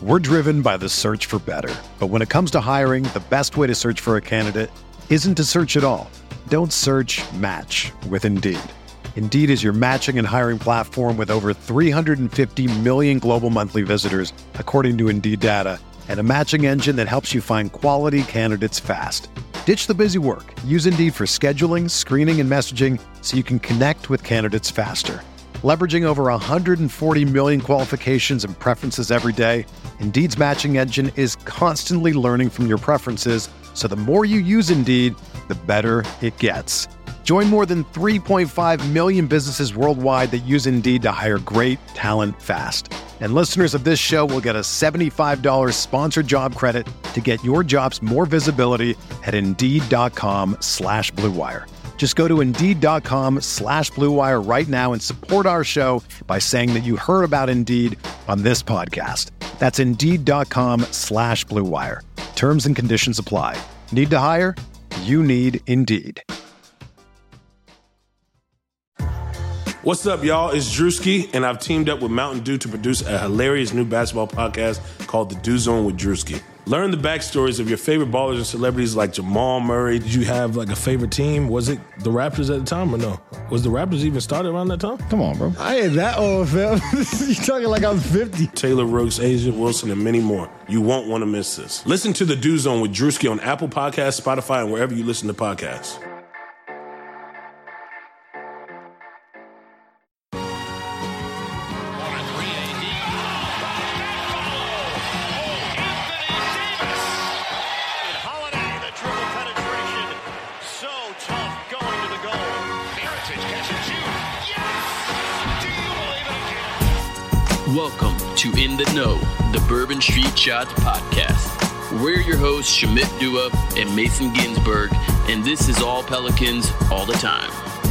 We're driven by the search for better. But when it comes to hiring, the best way to search for a candidate isn't to search at all. Don't search, match with Indeed. Indeed is your matching and hiring platform with over 350 million global monthly visitors, according to Indeed data, and a matching engine that helps you find quality candidates fast. Ditch the busy work. Use Indeed for scheduling, screening, and messaging so you can connect with candidates faster. Leveraging over 140 million qualifications and preferences every day, Indeed's matching engine is constantly learning from your preferences, so the more you use Indeed, the better it gets. Join more than 3.5 million businesses worldwide that use Indeed to hire great talent fast. And listeners of this show will get a $75 sponsored job credit to get your jobs more visibility at Indeed.com/Blue Wire. Just go to Indeed.com/Blue Wire right now and support our show by saying that you heard about Indeed on this podcast. That's Indeed.com/Blue Wire. Terms and conditions apply. Need to hire? You need Indeed. What's up, y'all? It's Drewski, and I've teamed up with Mountain Dew to produce a hilarious new basketball podcast called The Dew Zone with Drewski. Learn the backstories of your favorite ballers and celebrities like Jamal Murray. Did you have like a favorite team? Was it the Raptors at the time or no? Was the Raptors even started around that time? Come on, bro. I ain't that old, fam. You talking like I'm 50. Taylor Rooks, Asia Wilson, and many more. You won't want to miss this. Listen to The Dew Zone with Drewski on Apple Podcasts, Spotify, and wherever you listen to podcasts. Welcome to In the Know, the Bourbon Street Shots podcast. We're your hosts, Shamit Dua and Mason Ginsberg, and this is all Pelicans all the time.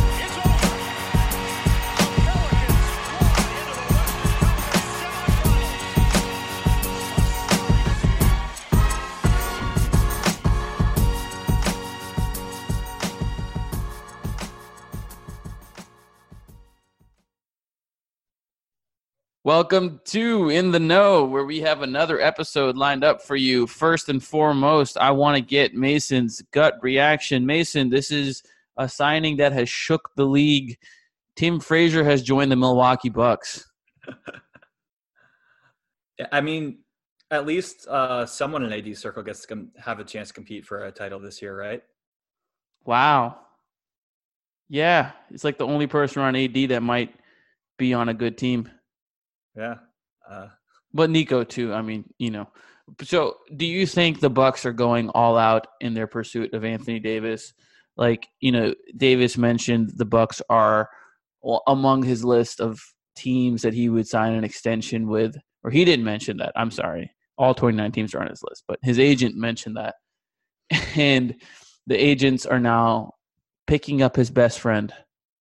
Welcome to In the Know, where we have another episode lined up for you. First and foremost, I want to get Mason's gut reaction. Mason, this is a signing that has shook the league. Tim Frazier has joined the Milwaukee Bucks. I mean, at least someone in AD circle gets to have a chance to compete for a title this year, right? Wow. Yeah, it's like the only person on AD that might be on a good team. Yeah. But Nico too. I mean, you know. So do you think the Bucks are going all out in their pursuit of Anthony Davis? Like, you know, Davis mentioned the Bucks are among his list of teams that he would sign an extension with. Or he didn't mention that. I'm sorry. All 29 teams are on his list. But his agent mentioned that. And the agents are now picking up his best friend.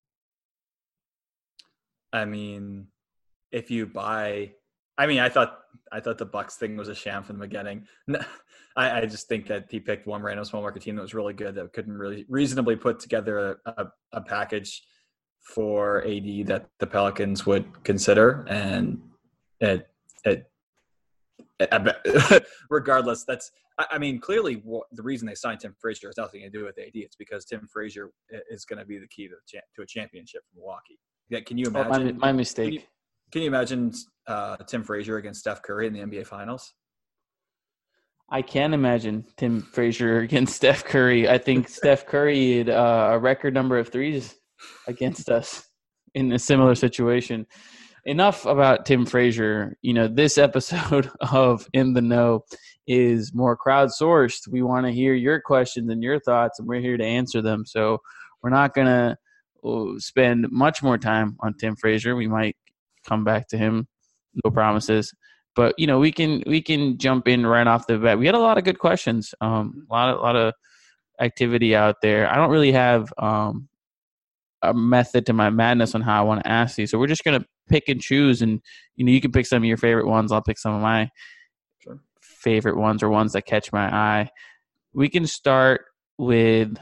I mean, if you buy, I thought the Bucks thing was a sham from the beginning. I just think that he picked one random small market team that was really good that couldn't really reasonably put together a package for AD that the Pelicans would consider, and regardless, clearly the reason they signed Tim Frazier has nothing to do with AD. It's because Tim Frazier is going to be the key to a championship for Milwaukee. Yeah, can you imagine? My mistake. Can you imagine Tim Frazier against Steph Curry in the NBA Finals? I can imagine Tim Frazier against Steph Curry. I think Steph Curry had a record number of threes against us in a similar situation. Enough about Tim Frazier. You know, this episode of In the Know is more crowdsourced. We want to hear your questions and your thoughts, and we're here to answer them. So we're not going to spend much more time on Tim Frazier. We might come back to him, no promises, but you know, we can jump in right off the bat. We had a lot of good questions, a lot of activity out there. I don't really have a method to my madness on how I want to ask these, so we're just gonna pick and choose, and you know, you can pick some of your favorite ones, I'll pick some of my favorite ones or ones that catch my eye. We can start with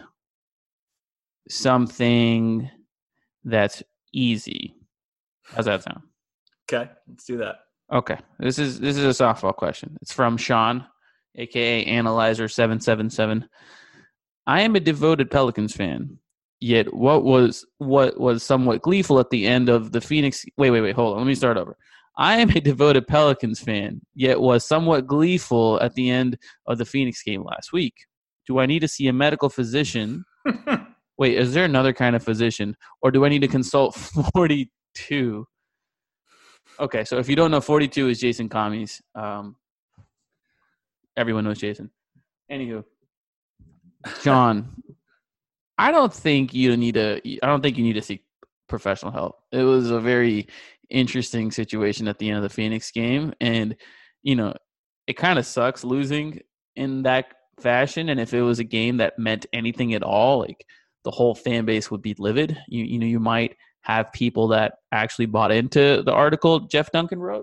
something that's easy. How's that sound? Okay, let's do that. Okay, this is a softball question. It's from Sean, aka Analyzer777. I am a devoted Pelicans fan. Yet what was somewhat gleeful at the end of the Phoenix. Wait. Hold on. Let me start over. I am a devoted Pelicans fan, yet was somewhat gleeful at the end of the Phoenix game last week. Do I need to see a medical physician? Wait, is there another kind of physician? Or do I need to consult 42? Okay, so if you don't know, 42 is Jason Commies. Everyone knows Jason. Anywho, John, I don't think you need to seek professional help. It was a very interesting situation at the end of the Phoenix game, and it kind of sucks losing in that fashion. And if it was a game that meant anything at all, like the whole fan base would be livid. You might have people that actually bought into the article Jeff Duncan wrote.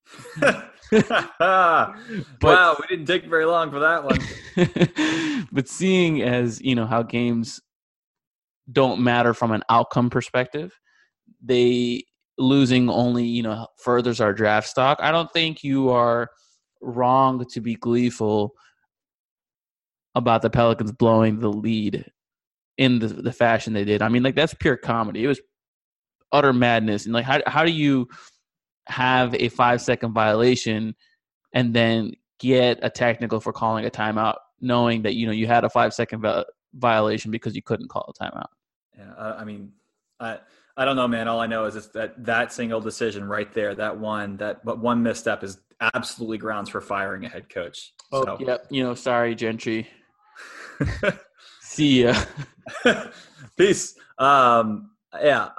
Wow, we didn't take very long for that one. But seeing as how games don't matter from an outcome perspective, they losing only furthers our draft stock. I don't think you are wrong to be gleeful about the Pelicans blowing the lead in the fashion they did. I mean, like, that's pure comedy. It was utter madness. And like, how do you have a 5-second violation and then get a technical for calling a timeout, knowing that you had a 5-second violation because you couldn't call a timeout? Yeah, I mean, I don't know, man. All I know is just that single decision right there, but one misstep is absolutely grounds for firing a head coach. Oh, so. Yep. Sorry, Gentry. See ya. Peace. Yeah,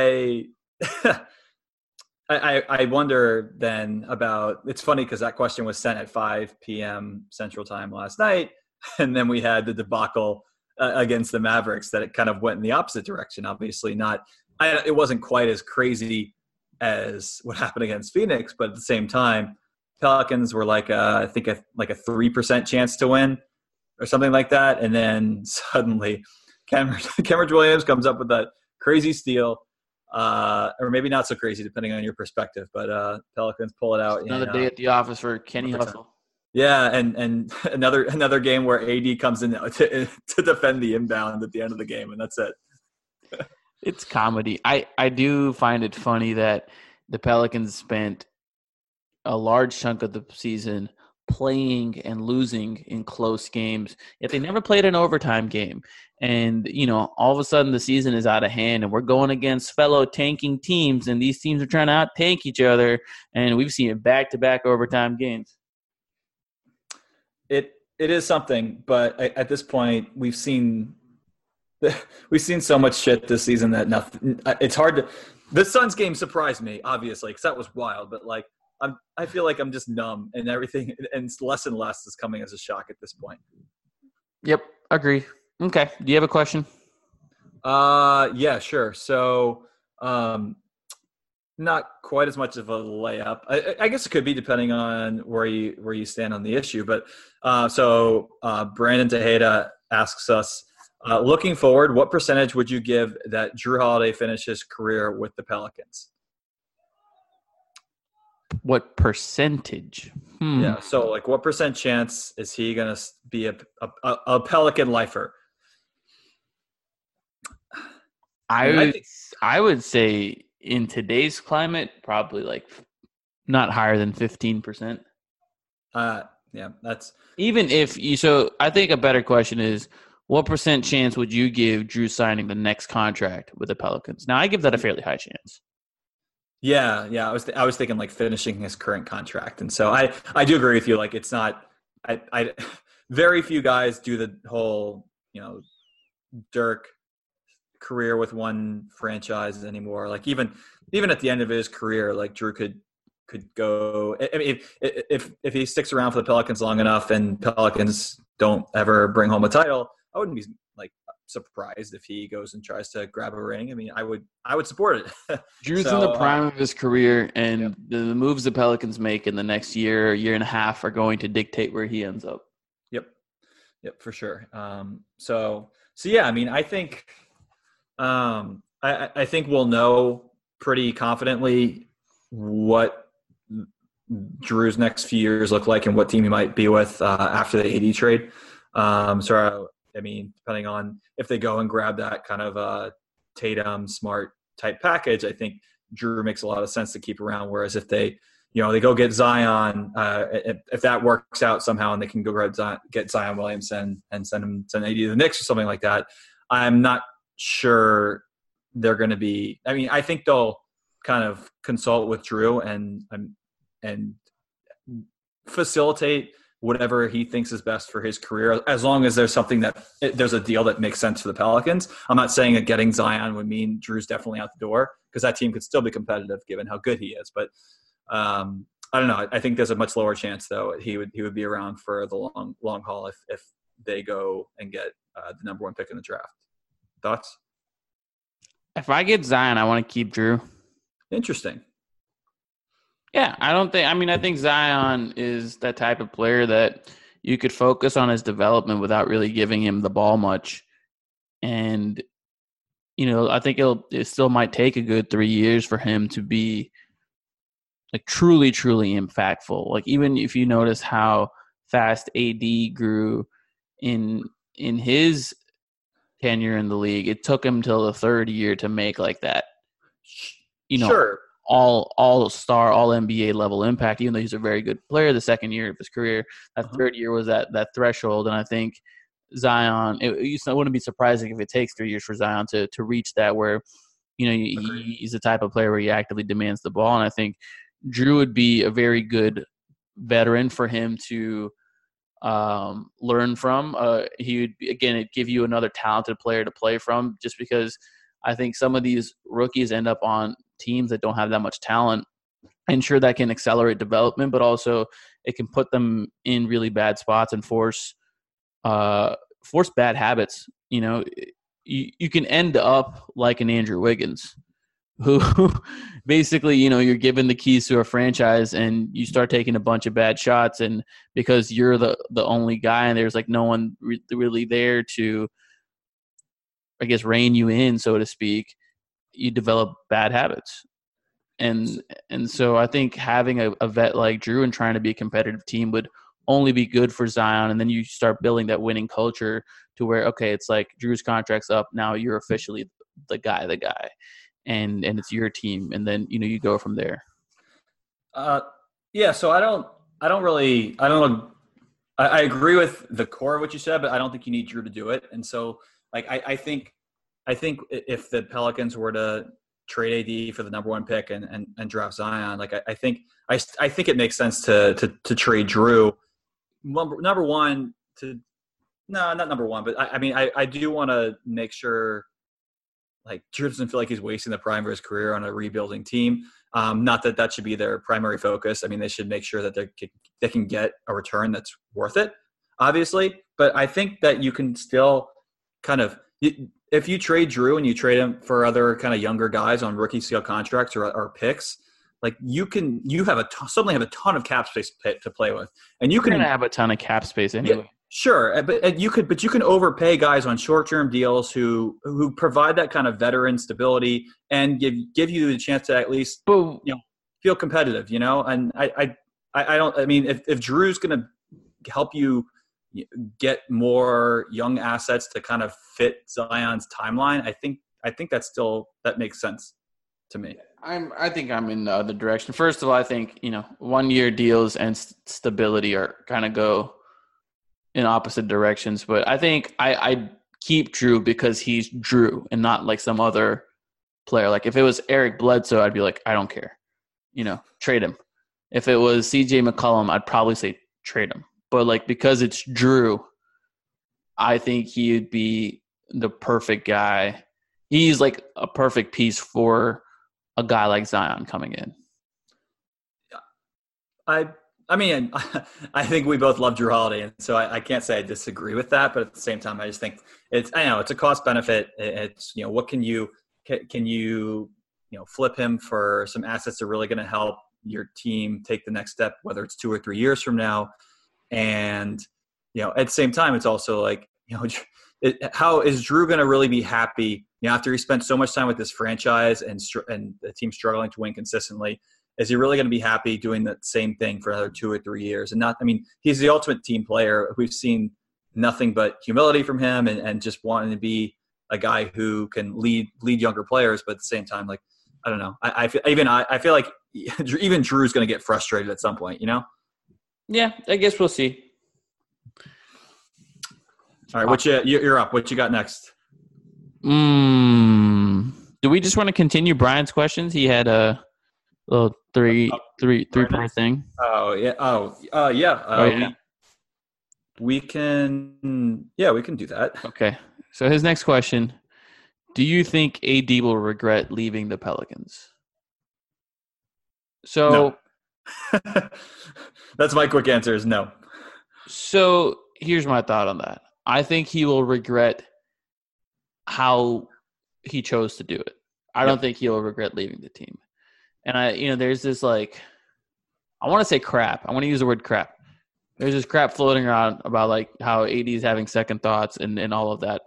I wonder then about. It's funny because that question was sent at 5 p.m. Central Time last night, and then we had the debacle against the Mavericks that it kind of went in the opposite direction. Obviously, it wasn't quite as crazy as what happened against Phoenix, but at the same time, Pelicans were I think a 3% chance to win or something like that, and then suddenly Cameron Williams comes up with that crazy steal. Or maybe not so crazy, depending on your perspective. But Pelicans pull it out. Another day at the office for Kenny Hustle. Yeah, and another game where AD comes in to defend the inbound at the end of the game, and that's it. It's comedy. I do find it funny that the Pelicans spent a large chunk of the season playing and losing in close games, yet they never played an overtime game. And, all of a sudden the season is out of hand and we're going against fellow tanking teams, and these teams are trying to out-tank each other, and we've seen it back-to-back overtime games. It is something, but at this point we've seen so much shit this season that nothing. It's hard to. The Suns game surprised me, obviously, because that was wild. But I feel like I'm just numb, and everything, and less and less is coming as a shock at this point. Yep, agree. Okay, do you have a question? Yeah, sure. So, not quite as much of a layup. I guess it could be depending on where you stand on the issue. But Brandon Tejeda asks us, looking forward, what percentage would you give that Jrue Holiday finish his career with the Pelicans? What percentage? Yeah. So, what percent chance is he going to be a Pelican lifer? I would say in today's climate, probably not higher than 15%. Yeah, that's even if you. So I think a better question is, what percent chance would you give Jrue signing the next contract with the Pelicans? Now, I give that a fairly high chance. Yeah. I was thinking finishing his current contract, and so I do agree with you. It's not. I very few guys do the whole Dirk career with one franchise anymore. Even at the end of his career, Jrue could go. I mean, if he sticks around for the Pelicans long enough and Pelicans don't ever bring home a title, I wouldn't be surprised if he goes and tries to grab a ring. I mean, I would support it. Drue's in the prime of his career, and the moves the Pelicans make in the next year and a half are going to dictate where he ends up. Yep, for sure. So yeah, I mean, I think. I think we'll know pretty confidently what Drew's next few years look like and what team he might be with after the AD trade. I mean, depending on if they go and grab that kind of Tatum Smart type package, I think Drew makes a lot of sense to keep around. Whereas if they go get Zion, if that works out somehow and they can go get Zion Williamson and send AD to the Knicks or something like that, I'm not sure they're going to be. I mean, I think they'll kind of consult with Drew and facilitate whatever he thinks is best for his career, as long as there's a deal that makes sense for the Pelicans. I'm not saying that getting Zion would mean Drew's definitely out the door, because that team could still be competitive given how good he is. But I don't know. I think there's a much lower chance, though, he would be around for the long haul if they go and get the number 1 pick in the draft. Thoughts? If I get Zion, I want to keep Drew. Interesting. Yeah, I think Zion is that type of player that you could focus on his development without really giving him the ball much. And, I think it still might take a good 3 years for him to be like truly, truly impactful. Like, even if you notice how fast AD grew in his tenure in the league, it took him till the 3rd year to make like that, sure, all-star, all-NBA level impact, even though he's a very good player the 2nd year of his career. That 3rd year was that threshold. And I think Zion, it wouldn't be surprising if it takes 3 years for Zion to reach that, where, he's the type of player where he actively demands the ball. And I think Drew would be a very good veteran for him to learn from. He would, it'd give you another talented player to play from, just because I think some of these rookies end up on teams that don't have that much talent. And sure, that can accelerate development, but also it can put them in really bad spots and force bad habits. You can end up like an Andrew Wiggins, who basically, you're given the keys to a franchise and you start taking a bunch of bad shots, and because you're the only guy and there's like no one really there to, I guess, rein you in, so to speak, you develop bad habits. And so I think having a vet like Drew and trying to be a competitive team would only be good for Zion. And then you start building that winning culture to where, okay, it's like Drew's contract's up. Now you're officially the guy, and it's your team. And then, you go from there. Yeah. So I agree with the core of what you said, but I don't think you need Drew to do it. And so, like, I think if the Pelicans were to trade AD for the number 1 pick and draft Zion, like, I think it makes sense to trade Drew. Number one not number one, but I do want to make sure, like, Drew doesn't feel like he's wasting the prime of his career on a rebuilding team. Not that should be their primary focus. I mean, they should make sure that they can get a return that's worth it, obviously. But I think that you can still kind of, if you trade Drew and you trade him for other kind of younger guys on rookie scale contracts or picks, like, suddenly have a ton of cap space to play with, and you're gonna have a ton of cap space anyway. Yeah, sure, but you can overpay guys on short-term deals who provide that kind of veteran stability and give you the chance to at least feel competitive, And if Drew's gonna help you get more young assets to kind of fit Zion's timeline, I think that makes sense to me. I think I'm in the other direction. First of all, I think 1-year deals and stability are kind of go in opposite directions. But I think I keep Drew because he's Drew and not like some other player. Like, if it was Eric Bledsoe, I'd be like, I don't care, trade him. If it was CJ McCollum, I'd probably say trade him. But like, because it's Drew, I think he'd be the perfect guy. He's like a perfect piece for a guy like Zion coming in. I think we both love Drew Holiday, and so I can't say I disagree with that. But at the same time, I just think it's a cost benefit. It's what can you flip him for some assets that are really going to help your team take the next step, whether it's 2 or 3 years from now. And at the same time, it's also like how is Drew going to really be happy after he spent so much time with this franchise and the team struggling to win consistently? is he really going to be happy doing the same thing for another 2 or 3 years? And not, I mean, he's the ultimate team player. We've seen nothing but humility from him and just wanting to be a guy who can lead younger players. But at the same time, like, I don't know. I feel like even Drew's going to get frustrated at some point, you know? Yeah, I guess we'll see. All right, you're up. What you got next? Do we just want to continue Brian's questions? He had a little three-part thing. Oh yeah. Yeah. We can. Yeah, we can do that. Okay. So his next question: do you think AD will regret leaving the Pelicans? So, no. That's my quick answer is no. So here's my thought on that. I think he will regret how he chose to do it. I don't think he'll regret leaving the team. And there's this I want to say crap. I want to use the word crap. There's this crap floating around about how AD is having second thoughts and all of that.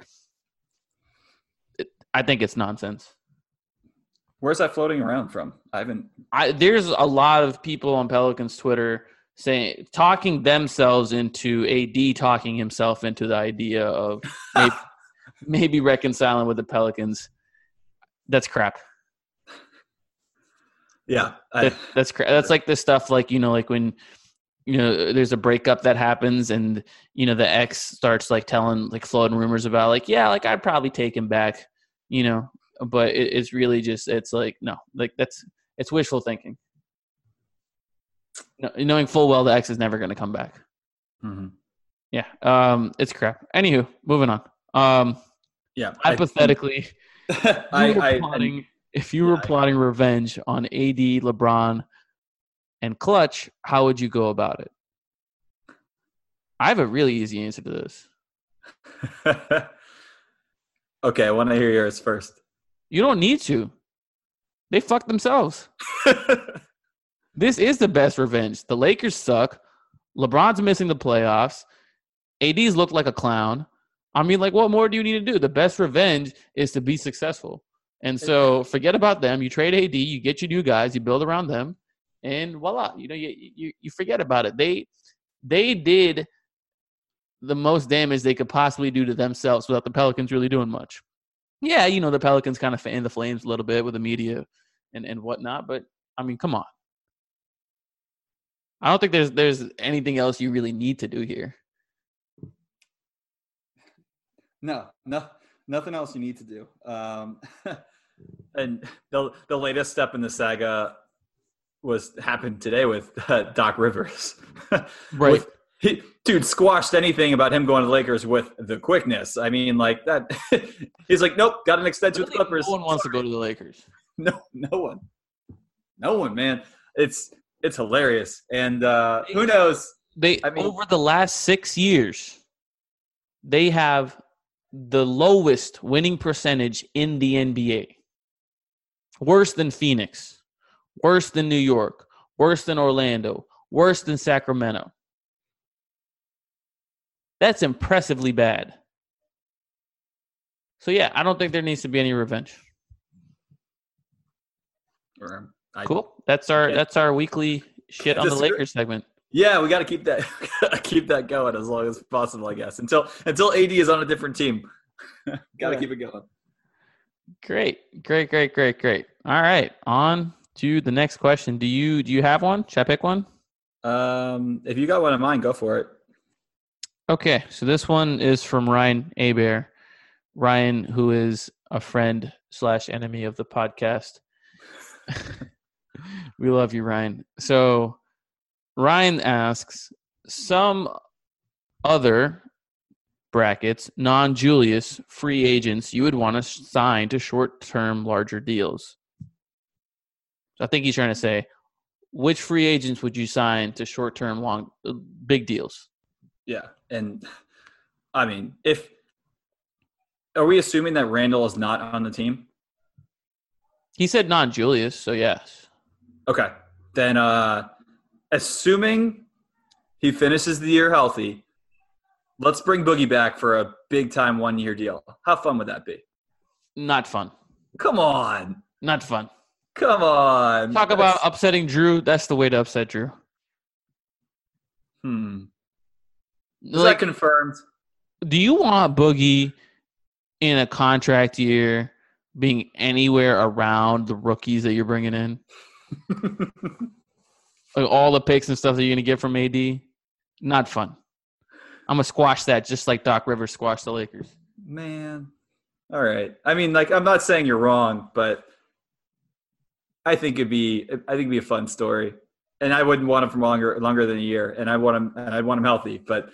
I think it's nonsense. Where's that floating around from? There's a lot of people on Pelicans Twitter talking themselves into AD talking himself into the idea of maybe reconciling with the Pelicans. That's crap. Yeah, that's crap. That's like the stuff when there's a breakup that happens and the ex starts floating rumors about I'd probably take him back, but it's really just it's wishful thinking. Knowing full well the ex is never going to come back. Mm-hmm. Yeah, it's crap. Anywho, moving on. Yeah, hypothetically, if you were plotting revenge on AD, LeBron, and Clutch, how would you go about it? I have a really easy answer to this. Okay, I want to hear yours first. You don't need to. They fucked themselves. This is the best revenge. The Lakers suck. LeBron's missing the playoffs. AD's looked like a clown. I mean, what more do you need to do? The best revenge is to be successful. And so forget about them. You trade AD, you get your new guys, you build around them, and voila. You forget about it. They did the most damage they could possibly do to themselves without the Pelicans really doing much. Yeah, the Pelicans kind of fan the flames a little bit with the media and whatnot, but I mean, come on. I don't think there's anything else you really need to do here. No, nothing else you need to do. And the latest step in the saga happened today with Doc Rivers. Right. Dude squashed anything about him going to the Lakers with the quickness. I mean, that. He's like, nope, got an extension with the Clippers. No one wants to go to the Lakers. No one, man. It's hilarious. And who knows? Over the last 6 years, they have the lowest winning percentage in the NBA. Worse than Phoenix, worse than New York, worse than Orlando, worse than Sacramento. That's impressively bad. So yeah, I don't think there needs to be any revenge. Cool. That's our weekly shit on the Lakers segment. Yeah, we got to keep that going as long as possible, I guess. Until AD is on a different team. Got to keep it going. Great. All right, on to the next question. Do you have one? Should I pick one? If you got one in mind, go for it. Okay, so this one is from Ryan Abear. Ryan, who is a friend / enemy of the podcast. We love you, Ryan. So Ryan asks, some other brackets, non-Julius free agents you would want to sign to short-term larger deals. So I think he's trying to say, which free agents would you sign to short-term big deals? Yeah, and I mean, are we assuming that Randall is not on the team? He said non-Julius, so yes. Okay, then assuming he finishes the year healthy, let's bring Boogie back for a big-time 1-year deal. How fun would that be? Not fun. Come on. Not fun. Come on. Talk about upsetting Drew. That's the way to upset Drew. Is that confirmed? Do you want Boogie in a contract year being anywhere around the rookies that you're bringing in? Like all the picks and stuff that you're going to get from AD? Not fun. I'm going to squash that just like Doc Rivers squashed the Lakers. Man. All right. I mean, like, I'm not saying you're wrong, but I think it'd be a fun story. And I wouldn't want him for longer than a year. And I want him healthy. But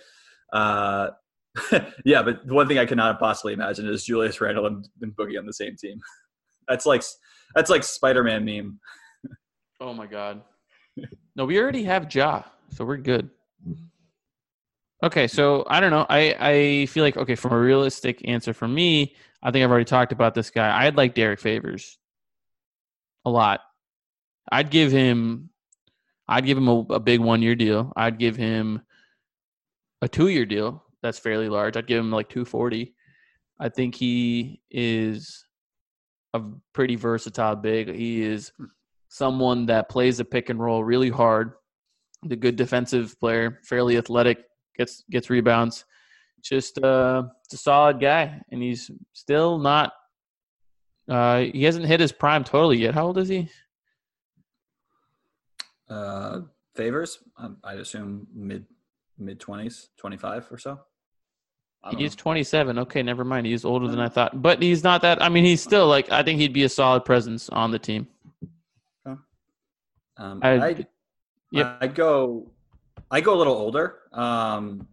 yeah, but the one thing I cannot possibly imagine is Julius Randle and Boogie on the same team. That's like Spider-Man meme. Oh my God. No, we already have Ja, so we're good. Okay, so I don't know. I feel like, okay, from a realistic answer for me, I think I've already talked about this guy. I'd like Derek Favors a lot. I'd give him a big 1-year deal. I'd give him a 2-year deal that's fairly large. I'd give him like $240. I think he is a pretty versatile big. He is someone that plays the pick and roll really hard. The good defensive player, fairly athletic, gets rebounds. Just a solid guy, and he's still not. He hasn't hit his prime totally yet. How old is he? Favors, I'd assume mid 20s, 25 or so. He's 27. Okay, never mind. He's older than I thought, but he's not that. I mean, he's still like. I think he'd be a solid presence on the team. I'd go a little older. So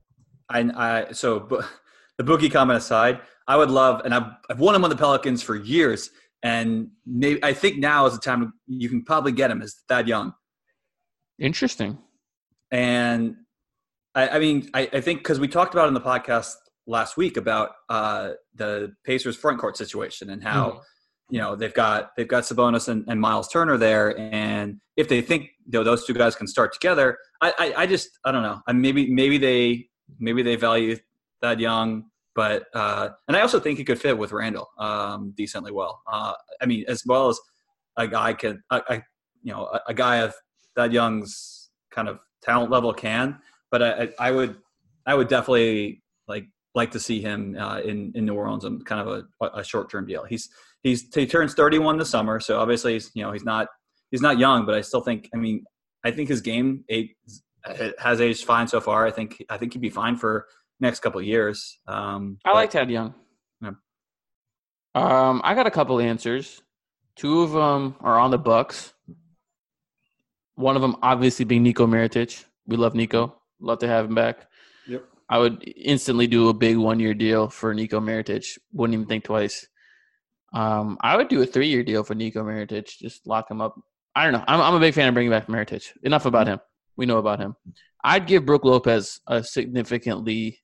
the Boogie comment aside, I would love, and I've wanted him on the Pelicans for years, and maybe I think now is the time you can probably get him is Thad Young. Interesting. And I mean, I think because we talked about it in the podcast last week about the Pacers front court situation and how they've got Sabonis and Miles Turner there, and if they think those two guys can start together, I don't know. Maybe they value Thad Young, but and I also think he could fit with Randall decently well. I mean, as well as a guy a guy of Thad Young's kind of talent level can. But I would definitely like to see him in New Orleans on kind of a short-term deal. He turns 31 this summer, so obviously he's not young, but I still think I think his game has aged fine so far. I think he'd be fine for next couple of years. I like Thad Young. Yeah. I got a couple answers. 2 of them are on the Bucks. One of them obviously being Nico Mirotic. We love Nico. Love to have him back. Yep. I would instantly do a big 1-year deal for Nico Mirotic. Wouldn't even think twice. I would do a 3-year deal for Nico Mirotic. Just lock him up. I don't know. I'm a big fan of bringing back Mirotic. Enough about him. We know about him. I'd give Brook Lopez a significantly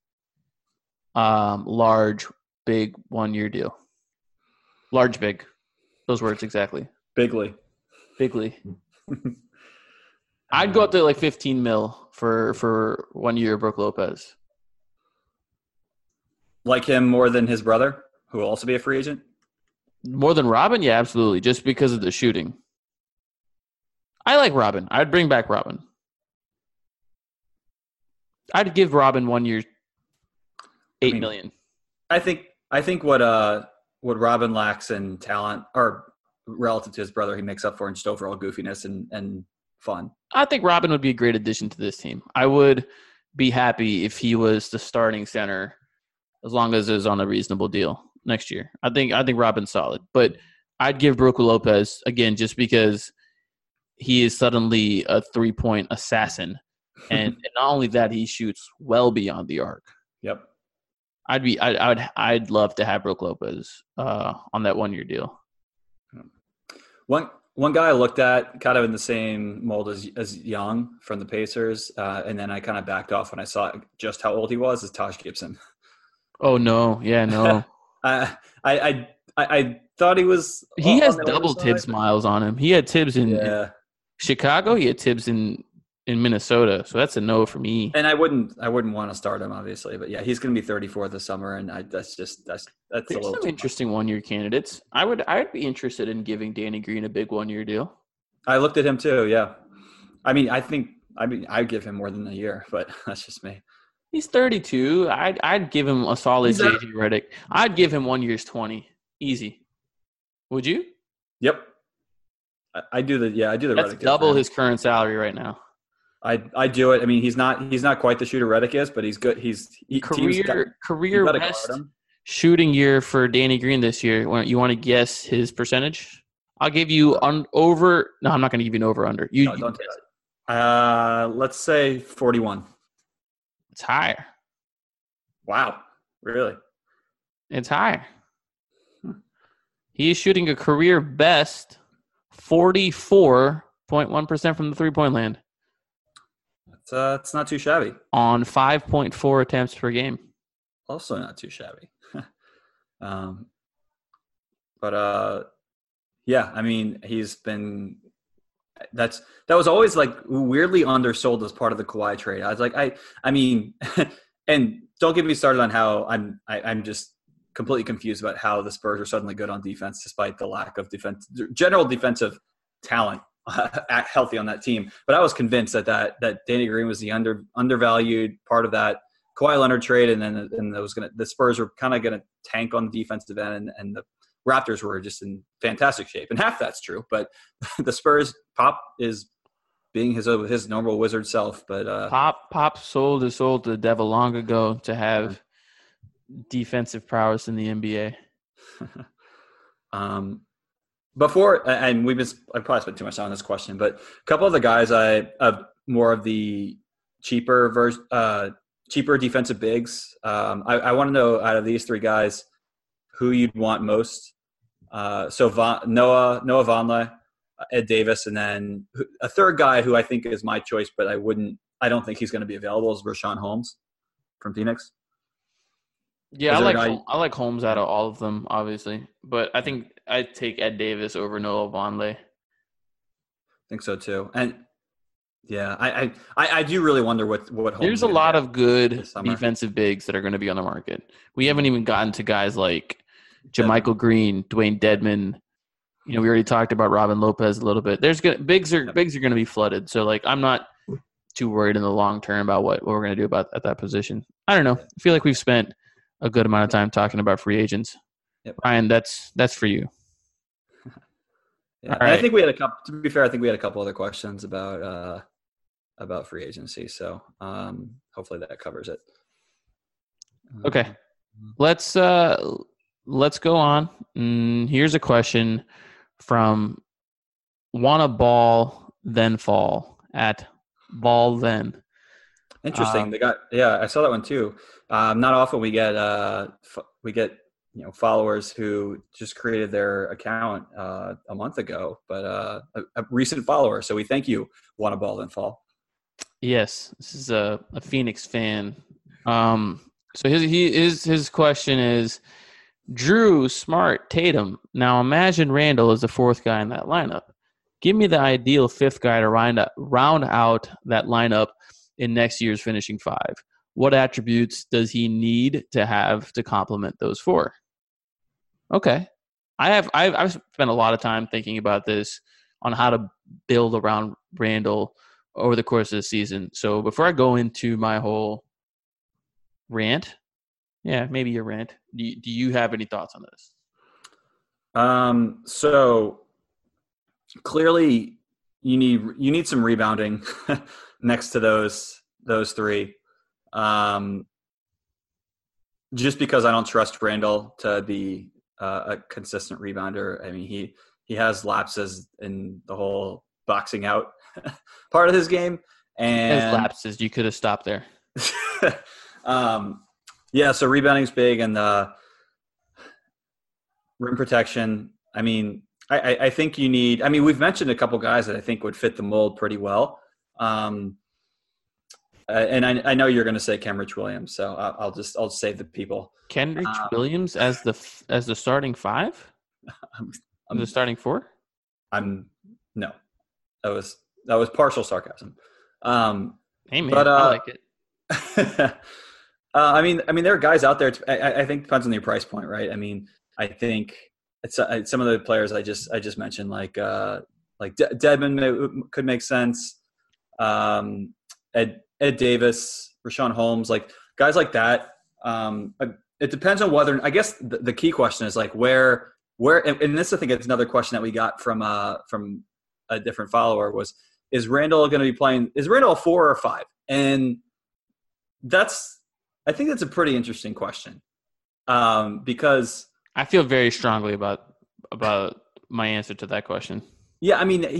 large, big 1-year deal. Large, big. Those words exactly. Bigly. I'd go up to like $15 million for 1 year Brook Lopez. Like him more than his brother, who will also be a free agent? More than Robin? Yeah, absolutely. Just because of the shooting. I like Robin. I'd bring back Robin. I'd give Robin 1 year $8 million. I think what Robin lacks in talent, or relative to his brother, he makes up for in just overall goofiness and fun. I think Robin would be a great addition to this team. I would be happy if he was the starting center as long as it was on a reasonable deal next year. I think Robin's solid. But I'd give Brook Lopez, again, just because he is suddenly a 3-point assassin. And not only that, he shoots well beyond the arc. Yep. I'd love to have Brook Lopez on that 1 year deal. One guy I looked at kind of in the same mold as Young from the Pacers, and then I kind of backed off when I saw just how old he was, is Taj Gibson. Oh no, yeah, no. I thought he was. He has double Tibbs miles on him. He had Tibbs in Chicago. He had Tibbs in in Minnesota. So that's a no for me. And I wouldn't want to start him, obviously, but yeah, he's going to be 34 this summer, and that's a There's little some interesting 1-year candidates. I'd be interested in giving Danny Green a big 1-year deal. I looked at him too. Yeah, I'd give him more than a year, but that's just me. He's 32. I'd give him a solid JJ Redick. I'd give him 1 year's 20. Easy. Would you? Yep. I do the That's Redick double his current salary right now. I do it. I mean, he's not quite the shooter Redick is, but he's good. Career best shooting year for Danny Green this year. You want to guess his percentage? I'll give you over. No, I'm not going to give you an over under. No, don't do that. Let's say 41. It's higher. Wow, really? It's higher. He is shooting a career best 44.1% from the 3-point land. It's not too shabby. On 5.4 attempts per game. Also not too shabby. Yeah, I mean, he's been that was always like weirdly undersold as part of the Kawhi trade. I was like, I mean, and don't get me started on how I'm just completely confused about how the Spurs are suddenly good on defense despite the lack of general defensive talent healthy on that team. But I was convinced that Danny Green was the undervalued part of that Kawhi Leonard trade, and the Spurs were kind of gonna tank on the defensive end, and the Raptors were just in fantastic shape. And half that's true, but the Spurs Pop is being his normal wizard self. But Pop sold his soul to the devil long ago to have defensive prowess in the NBA. Before, and I probably spent too much time on this question, but a couple of the guys more of the cheaper defensive bigs. I want to know out of these three guys who you'd want most. So Noah Vonleh, Ed Davis, and then a third guy who I think is my choice, but I don't think he's going to be available is Richaun Holmes from Phoenix. Yeah, I like Holmes out of all of them, obviously, but I think I'd take Ed Davis over Noah Vonleh. I think so too, and yeah, I do really wonder what Holmes. There's a lot of good defensive bigs that are going to be on the market. We haven't even gotten to guys like JaMychal Green, Dwayne Dedmon. We already talked about Robin Lopez a little bit. Bigs are going to be flooded, so like I'm not too worried in the long term about what we're going to do at that position. I don't know. I feel like we've spent a good amount of time talking about free agents. Yep. Ryan, that's for you. Yeah, right. I think we had a couple. To be fair, I think we had a couple other questions about free agency. So hopefully that covers it. Okay, let's go on. Here's a question from Wanna Ball Then Fall at Ball Then. Interesting. I saw that one too. Not often we get followers who just created their account a month ago, but a recent follower. So we thank you, Wanna Ball Then Fall. Yes, this is a Phoenix fan. So his question is, Drew, Smart, Tatum. Now imagine Randall is the fourth guy in that lineup. Give me the ideal fifth guy to round out that lineup in next year's finishing five. What attributes does he need to have to complement those four? Okay. I've spent a lot of time thinking about this on how to build around Randall over the course of the season. So before I go into my whole rant, maybe your rant, do you have any thoughts on this? So clearly you need some rebounding next to those three. Just because I don't trust Randall to be a consistent rebounder. I mean, he has lapses in the whole boxing out part of his game. And as lapses, you could have stopped there. So rebounding's big, and rim protection. I mean, I think you need. I mean, we've mentioned a couple guys that I think would fit the mold pretty well. And I know you're going to say Kenrich Williams, so I'll save the people. Kenrich Williams as the starting five? The starting four? No, that was partial sarcasm. Hey man, But I like it. I mean, there are guys out there. I think depends on your price point, right? I mean, I think it's some of the players I just mentioned, like Dedmon could make sense. Ed Davis, Rashawn Holmes, like guys like that. It depends on whether. I guess the key question is like where, and this I think it's another question that we got from a different follower was, is Randall going to be playing? Is Randall a 4 or a 5? And I think that's a pretty interesting question, because I feel very strongly about my answer to that question. yeah, I mean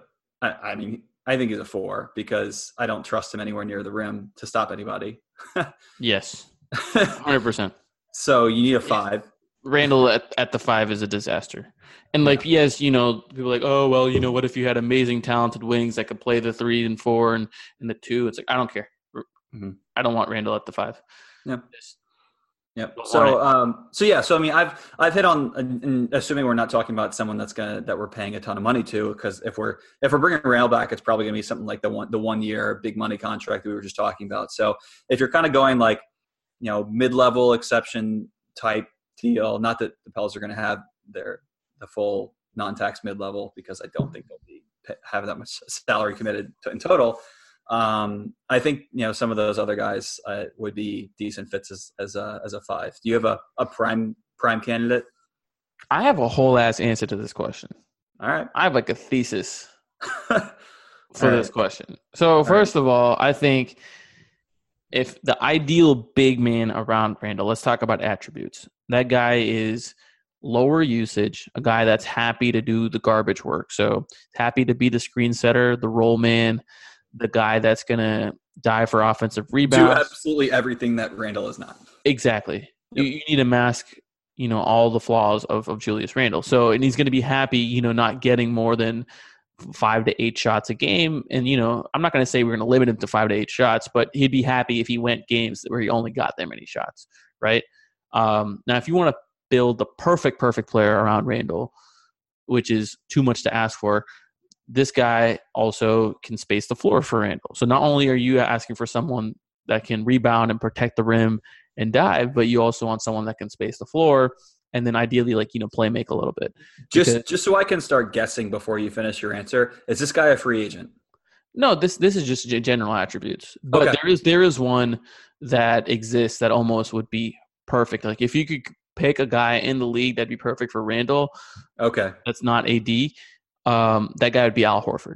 I think he's a 4 because I don't trust him anywhere near the rim to stop anybody. Yes, 100%. So you need a 5. Randall at the 5 is a disaster. And like, yes, people are like, oh, well, what if you had amazing talented wings that could play the 3 and 4 and the 2? It's like, I don't care. Mm-hmm. I don't want Randall at the 5. Yeah. Yep. So I mean, I've hit on, and assuming we're not talking about someone that we're paying a ton of money to, because if we're bringing Randall back, it's probably going to be something like the 1 year big money contract that we were just talking about. So if you're kind of going like, mid-level exception type deal, not that the Pels are going to have the full non-tax mid-level, because I don't think they'll be having that much salary committed in total. I think some of those other guys would be decent fits as a 5. Do you have a prime candidate? I have a whole ass answer to this question. All right, I have like a thesis for this question. So first of all, I think if the ideal big man around Randall, let's talk about attributes. That guy is lower usage, a guy that's happy to do the garbage work. So happy to be the screen setter, the roll man, the guy that's going to die for offensive rebounds. Do absolutely everything that Randall is not. Exactly. Yep. You need to mask, all the flaws of Julius Randle. So, and he's going to be happy, not getting more than 5 to 8 shots a game. And, I'm not going to say we're going to limit him to 5 to 8 shots, but he'd be happy if he went games where he only got that many shots, right? Now, if you want to build the perfect player around Randall, which is too much to ask for, this guy also can space the floor for Randall. So not only are you asking for someone that can rebound and protect the rim and dive, but you also want someone that can space the floor and then ideally play make a little bit. Just so I can start guessing before you finish your answer, is this guy a free agent? No, this is just general attributes. But okay. there is one that exists that almost would be perfect. Like if you could pick a guy in the league that'd be perfect for Randall. Okay. That's not AD. That guy would be Al Horford.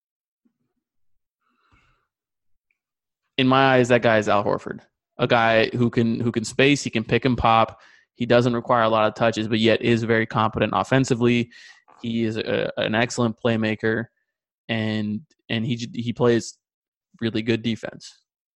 In my eyes, that guy is Al Horford, a guy who can space, he can pick and pop. He doesn't require a lot of touches, but yet is very competent offensively. He is an excellent playmaker, and he plays really good defense.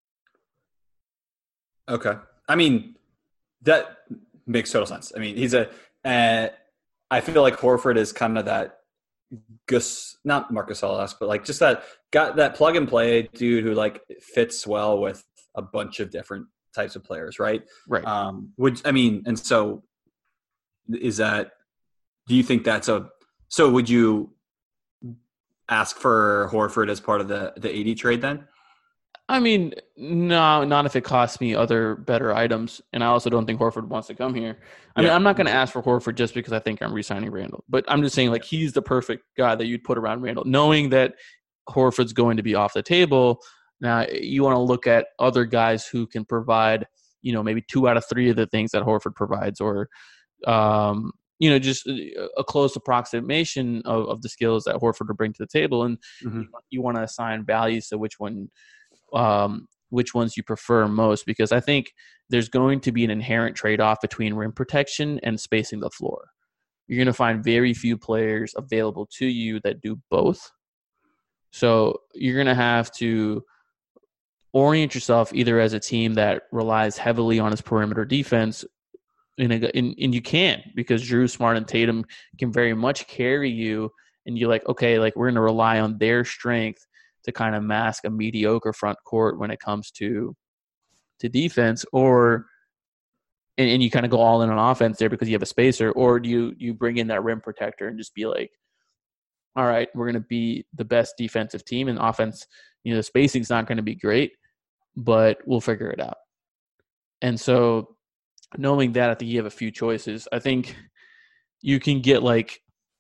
Okay, I mean that makes total sense. I mean I feel like Horford is kind of that not Marcus Gasol, but like just that plug and play dude who like fits well with a bunch of different types of players, right? Right. And so is that? Do you think that's so? Would you ask for Horford as part of the AD trade then? I mean, no, not if it costs me other better items. And I also don't think Horford wants to come here. I mean, I'm not going to ask for Horford just because I think I'm re-signing Randall. But I'm just saying, like, he's the perfect guy that you'd put around Randall, knowing that Horford's going to be off the table. Now, you want to look at other guys who can provide, maybe 2 out of 3 of the things that Horford provides, or, just a close approximation of the skills that Horford will bring to the table. And you want to assign values to which ones you prefer most, because I think there's going to be an inherent trade-off between rim protection and spacing the floor. You're going to find very few players available to you that do both. So you're going to have to orient yourself either as a team that relies heavily on its perimeter defense, and you can, because Drew, Smart, and Tatum can very much carry you, and you're like, okay, like we're going to rely on their strength to kind of mask a mediocre front court when it comes to defense, and you kind of go all in on offense there because you have a spacer, or do you bring in that rim protector and just be like, all right, we're going to be the best defensive team, and offense, the spacing's not going to be great, but we'll figure it out. And so knowing that, I think you have a few choices. I think you can get like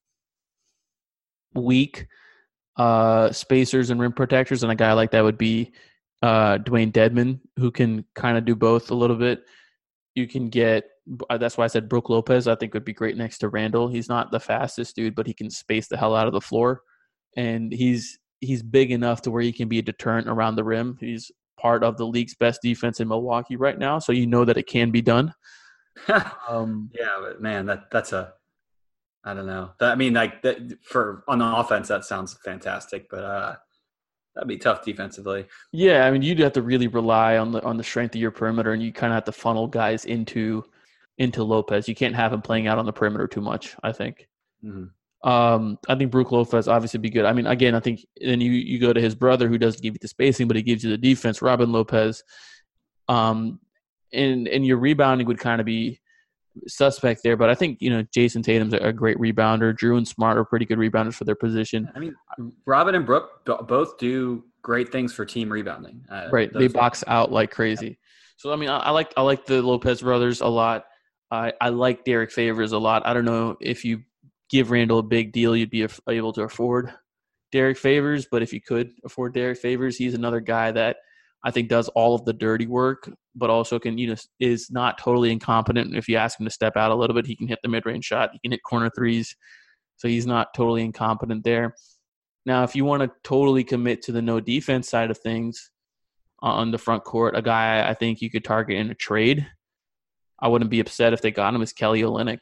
weak spacers and rim protectors, and a guy like that would be Dwayne Dedman, who can kind of do both a little bit. You can get that's why I said Brook Lopez, I think, would be great next to Randall. He's not the fastest dude, but he can space the hell out of the floor. And he's big enough to where he can be a deterrent around the rim. He's part of the league's best defense in Milwaukee right now, so you know that it can be done. Yeah, but man, that's a I don't know. On the offense, that sounds fantastic, but that'd be tough defensively. Yeah, I mean, you'd have to really rely on the strength of your perimeter, and you kind of have to funnel guys into Lopez. You can't have him playing out on the perimeter too much, I think. Mm-hmm. I think Brook Lopez obviously be good. I mean, again, I think then you go to his brother, who doesn't give you the spacing, but he gives you the defense, Robin Lopez. And your rebounding would kind of be suspect there, but I think Jason Tatum's a great rebounder. Drew and Smart are pretty good rebounders for their position. I mean, Robin and Brook both do great things for team rebounding. Right, they box out like crazy. Yeah. So I mean, I like the Lopez brothers a lot. I like Derek Favors a lot. I don't know if you give Randall a big deal, you'd be able to afford Derek Favors, but if you could afford Derek Favors, he's another guy that I think does all of the dirty work, but also can, is not totally incompetent. If you ask him to step out a little bit, he can hit the mid-range shot. He can hit corner threes. So he's not totally incompetent there. Now, if you want to totally commit to the no defense side of things on the front court, a guy I think you could target in a trade, I wouldn't be upset if they got him, is Kelly Olynyk.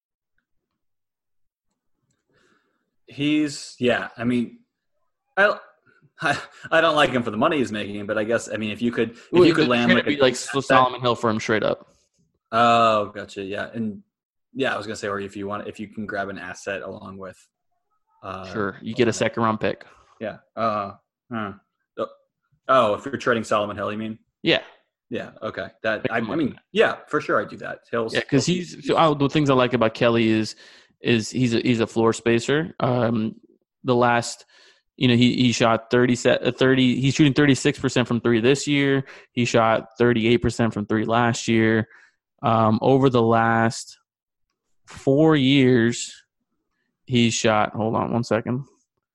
I mean, I don't like him for the money he's making, but I guess, I mean, if you could land like Solomon Hill for him straight up. Oh, gotcha. Yeah. And yeah, I was going to say, or if you can grab an asset along with, sure. You get a second round pick. Yeah. If you're trading Solomon Hill, you mean? Yeah. Yeah. Okay. I mean, yeah, for sure. I do that. Yeah. Cause the things I like about Kelly is he's a floor spacer. The last, he shot 30. He's shooting 36% from three this year. He shot 38% from three last year. Over the last 4 years, he shot. Hold on 1 second.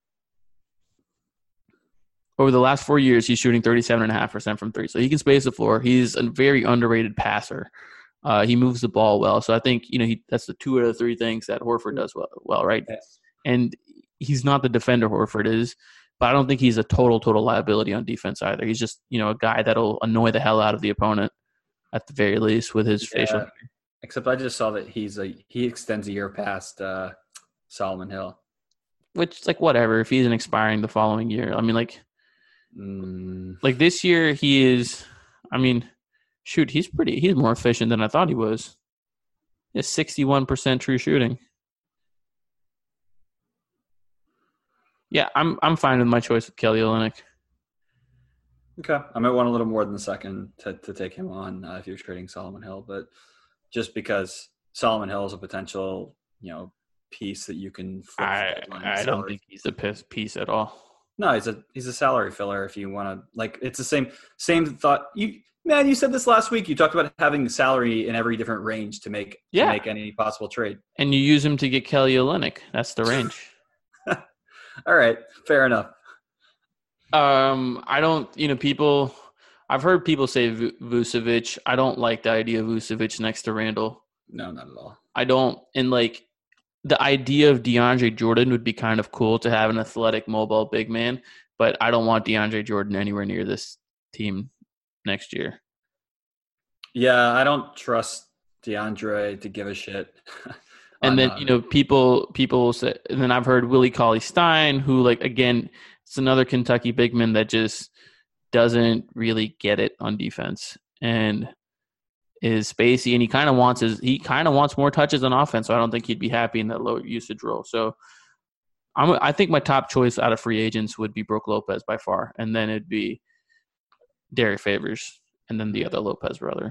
Over the last 4 years, he's shooting 37.5% from three. So he can space the floor. He's a very underrated passer. He moves the ball well. So I think, that's the two out of the three things that Horford does well, right? Yes. And he's not the defender Horford is, but I don't think he's a total liability on defense either. He's just, a guy that'll annoy the hell out of the opponent at the very least with his facial hair. Except I just saw that he extends a year past Solomon Hill. Which, whatever. If he's an expiring the following year. I mean, this year he is, he's more efficient than I thought he was. He has 61% true shooting. Yeah, I'm fine with my choice with Kelly Olynyk. Okay. I might want a little more than a second to take him on if you're trading Solomon Hill, but just because Solomon Hill is a potential, piece that you can flip. I don't think he's a piece at all. No, he's a salary filler if you want to, it's the same thought. You said this last week. You talked about having salary in every different range to make any possible trade. And you use him to get Kelly Olynyk. That's the range. All right, fair enough. I don't, I've heard people say Vucevic. I don't like the idea of Vucevic next to Randall. No, not at all. I don't. And the idea of DeAndre Jordan would be kind of cool to have an athletic, mobile big man, but I don't want DeAndre Jordan anywhere near this team next year. Yeah, I don't trust DeAndre to give a shit. And then, people say, and then I've heard Willie Cauley-Stein, who, again, it's another Kentucky big man that just doesn't really get it on defense and is spacey, and he kind of wants more touches on offense. So I don't think he'd be happy in that low usage role. So I think my top choice out of free agents would be Brook Lopez by far, and then it'd be Derek Favors, and then the other Lopez brother.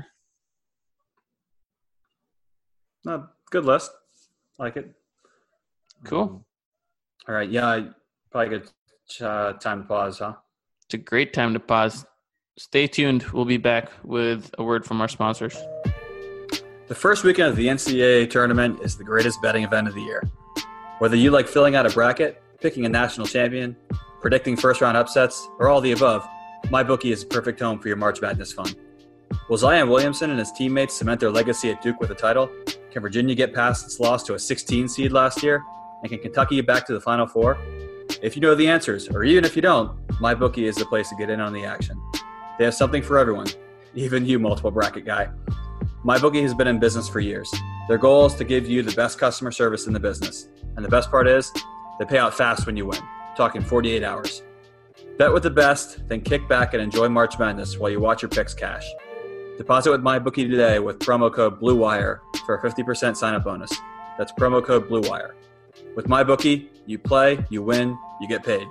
Good list. Like it. Cool. All right. Yeah, probably good time to pause, huh? It's a great time to pause. Stay tuned. We'll be back with a word from our sponsors. The first weekend of the NCAA tournament is the greatest betting event of the year. Whether you like filling out a bracket, picking a national champion, predicting first-round upsets, or all the above, MyBookie is the perfect home for your March Madness fun. Will Zion Williamson and his teammates cement their legacy at Duke with a title? Can Virginia get past its loss to a 16 seed last year? And can Kentucky get back to the Final Four? If you know the answers, or even if you don't, MyBookie is the place to get in on the action. They have something for everyone, even you, multiple bracket guy. MyBookie has been in business for years. Their goal is to give you the best customer service in the business. And the best part is, they pay out fast when you win. Talking 48 hours. Bet with the best, then kick back and enjoy March Madness while you watch your picks cash. Deposit with MyBookie today with promo code BLUEWIRE for a 50% sign-up bonus. That's promo code BLUEWIRE. With MyBookie, you play, you win, you get paid.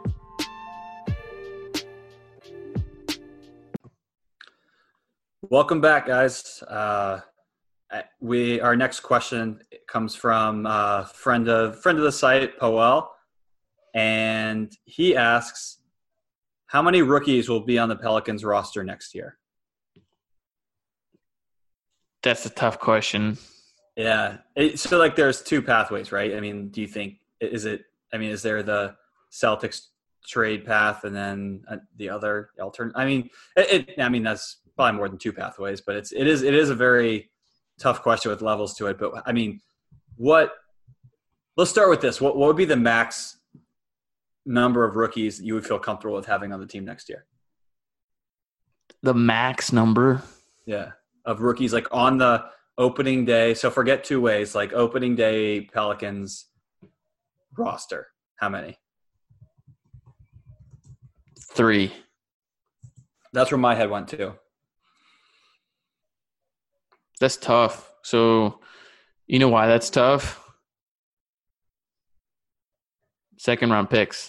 Welcome back, guys. Our next question comes from friend of the site, Powell, and he asks, how many rookies will be on the Pelicans roster next year? That's a tough question. Yeah. So, like, there's two pathways, right? I mean, do you think is there the Celtics trade path and then the other alternate? I mean, that's probably more than two pathways, but it is a very tough question with levels to it. But I mean, let's start with this. What would be the max number of rookies that you would feel comfortable with having on the team next year? The max number? Yeah. Of rookies, like on the opening day. So forget two ways, like opening day Pelicans roster. How many? 3. That's where my head went to. That's tough. So, you know why that's tough? Second round picks.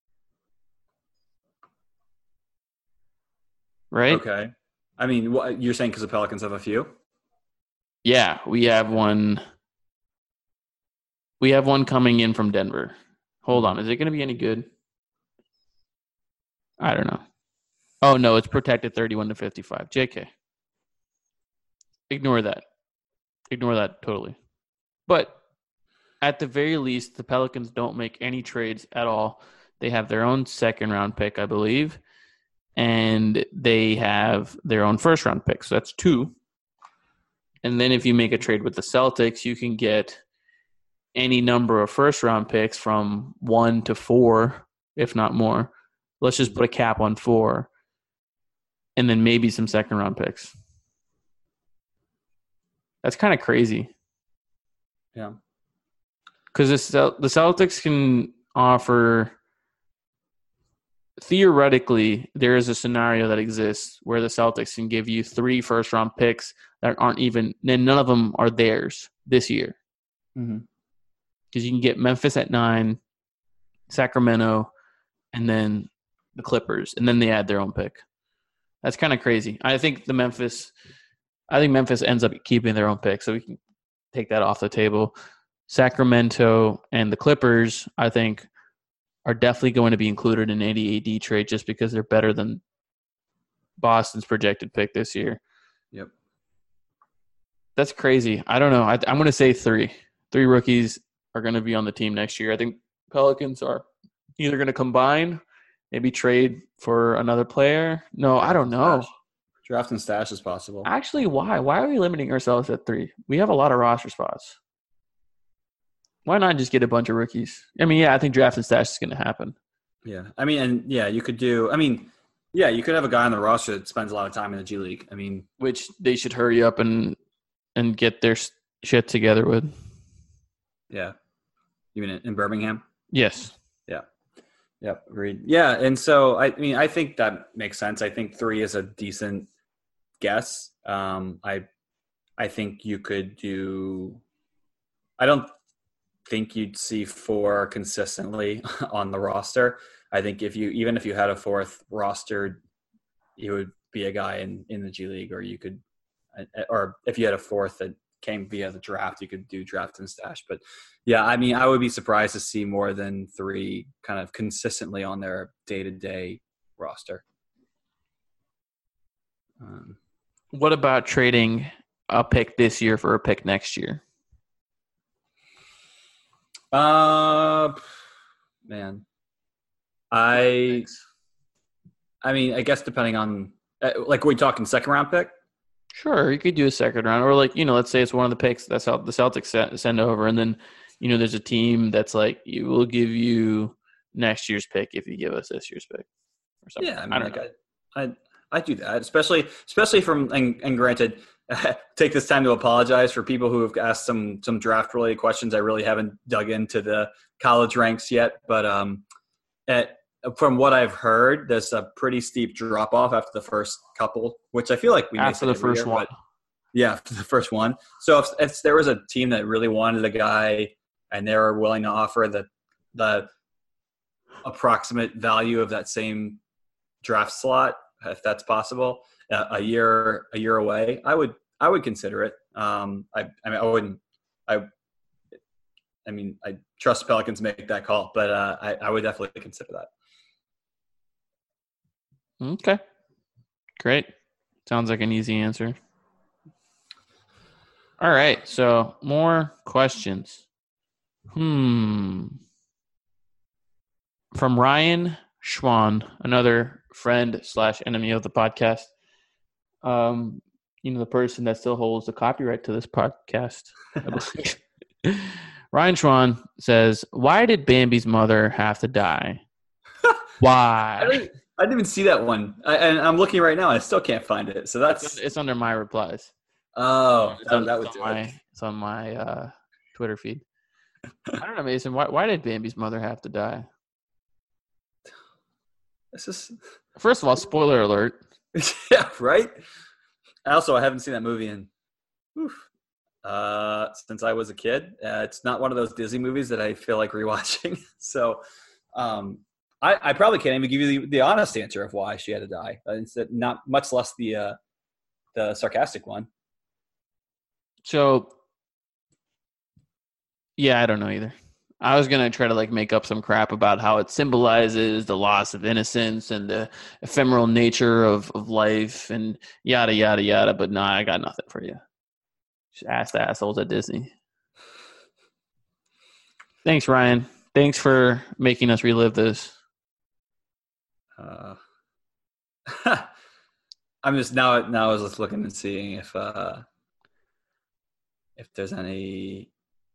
Right? Okay. I mean, what you're saying because the Pelicans have a few? Yeah, we have one. We have one coming in from Denver. Hold on. Is it going to be any good? I don't know. Oh, no, it's protected 31-55. JK. Ignore that. Ignore that totally. But at the very least, the Pelicans don't make any trades at all. They have their own second-round pick, I believe, and they have their own first-round pick. So that's 2. And then if you make a trade with the Celtics, you can get any number of first-round picks from 1 to 4, if not more. Let's just put a cap on 4, and then maybe some second-round picks. That's kind of crazy. Yeah. Because the Celtics can offer – theoretically, there is a scenario that exists where the Celtics can give you 3 first-round picks that aren't even – and none of them are theirs this year. Mm-hmm. Because you can get Memphis at 9, Sacramento, and then the Clippers, and then they add their own pick. That's kind of crazy. I think Memphis ends up keeping their own pick, so we can take that off the table. Sacramento and the Clippers, I think, are definitely going to be included in any AD trade just because they're better than Boston's projected pick this year. Yep. That's crazy. I don't know. I'm going to say 3. 3 rookies are going to be on the team next year. I think Pelicans are either going to combine, maybe trade for another player. No, I don't know. Draft and stash is possible. Actually, why? Why are we limiting ourselves at 3? We have a lot of roster spots. Why not just get a bunch of rookies? I mean, yeah, I think draft and stash is going to happen. Yeah. I mean, and yeah, you could do – I mean, yeah, you could have a guy on the roster that spends a lot of time in the G League. I mean – which they should hurry up and get their shit together with. Yeah. You mean in Birmingham? Yes. Yeah. Yep. Agreed. Yeah. And so, I mean, I think that makes sense. I think 3 is a decent guess. I think you could do – I don't think you'd see 4 consistently on the roster. I think even if you had a 4th roster, you would be a guy in the G League, or you could – or if you had a 4th that came via the draft. You could do draft and stash. But, yeah, I mean, I would be surprised to see more than 3 kind of consistently on their day-to-day roster. What about trading a pick this year for a pick next year? Man. I mean, I guess depending on like, are we talking second round pick? Sure, you could do a second round, or like, let's say it's one of the picks that's how the Celtics send over, and then there's a team that's like, you will give you next year's pick if you give us this year's pick, or something. Yeah, I mean, I do that, especially from and granted, take this time to apologize for people who have asked some draft related questions. I really haven't dug into the college ranks yet, but from what I've heard, there's a pretty steep drop off after the first couple, which I feel like we after the first one. Yeah, after the first one. So if there was a team that really wanted a guy and they were willing to offer the approximate value of that same draft slot, if that's possible, a year away, I would consider it. I trust Pelicans make that call, but I would definitely consider that. Okay. Great. Sounds like an easy answer. All right. So more questions. From Ryan Schwan, another friend / enemy of the podcast. The person that still holds the copyright to this podcast. Ryan Schwan says, "Why did Bambi's mother have to die? Why?" I didn't even see that one, and I'm looking right now. I still can't find it. So it's under my replies. Oh, it's on my Twitter feed. I don't know, Mason. Why did Bambi's mother have to die? First of all, spoiler alert. Yeah, right. Also, I haven't seen that movie since I was a kid. It's not one of those Disney movies that I feel like rewatching. So, I probably can't even give you the honest answer of why she had to die. Instead, not much less the sarcastic one. So, yeah, I don't know either. I was going to try to make up some crap about how it symbolizes the loss of innocence and the ephemeral nature of life and yada, yada, yada. But no, I got nothing for you. Just ask the assholes at Disney. Thanks, Ryan. Thanks for making us relive this. I'm just now I was just looking and seeing if there's anything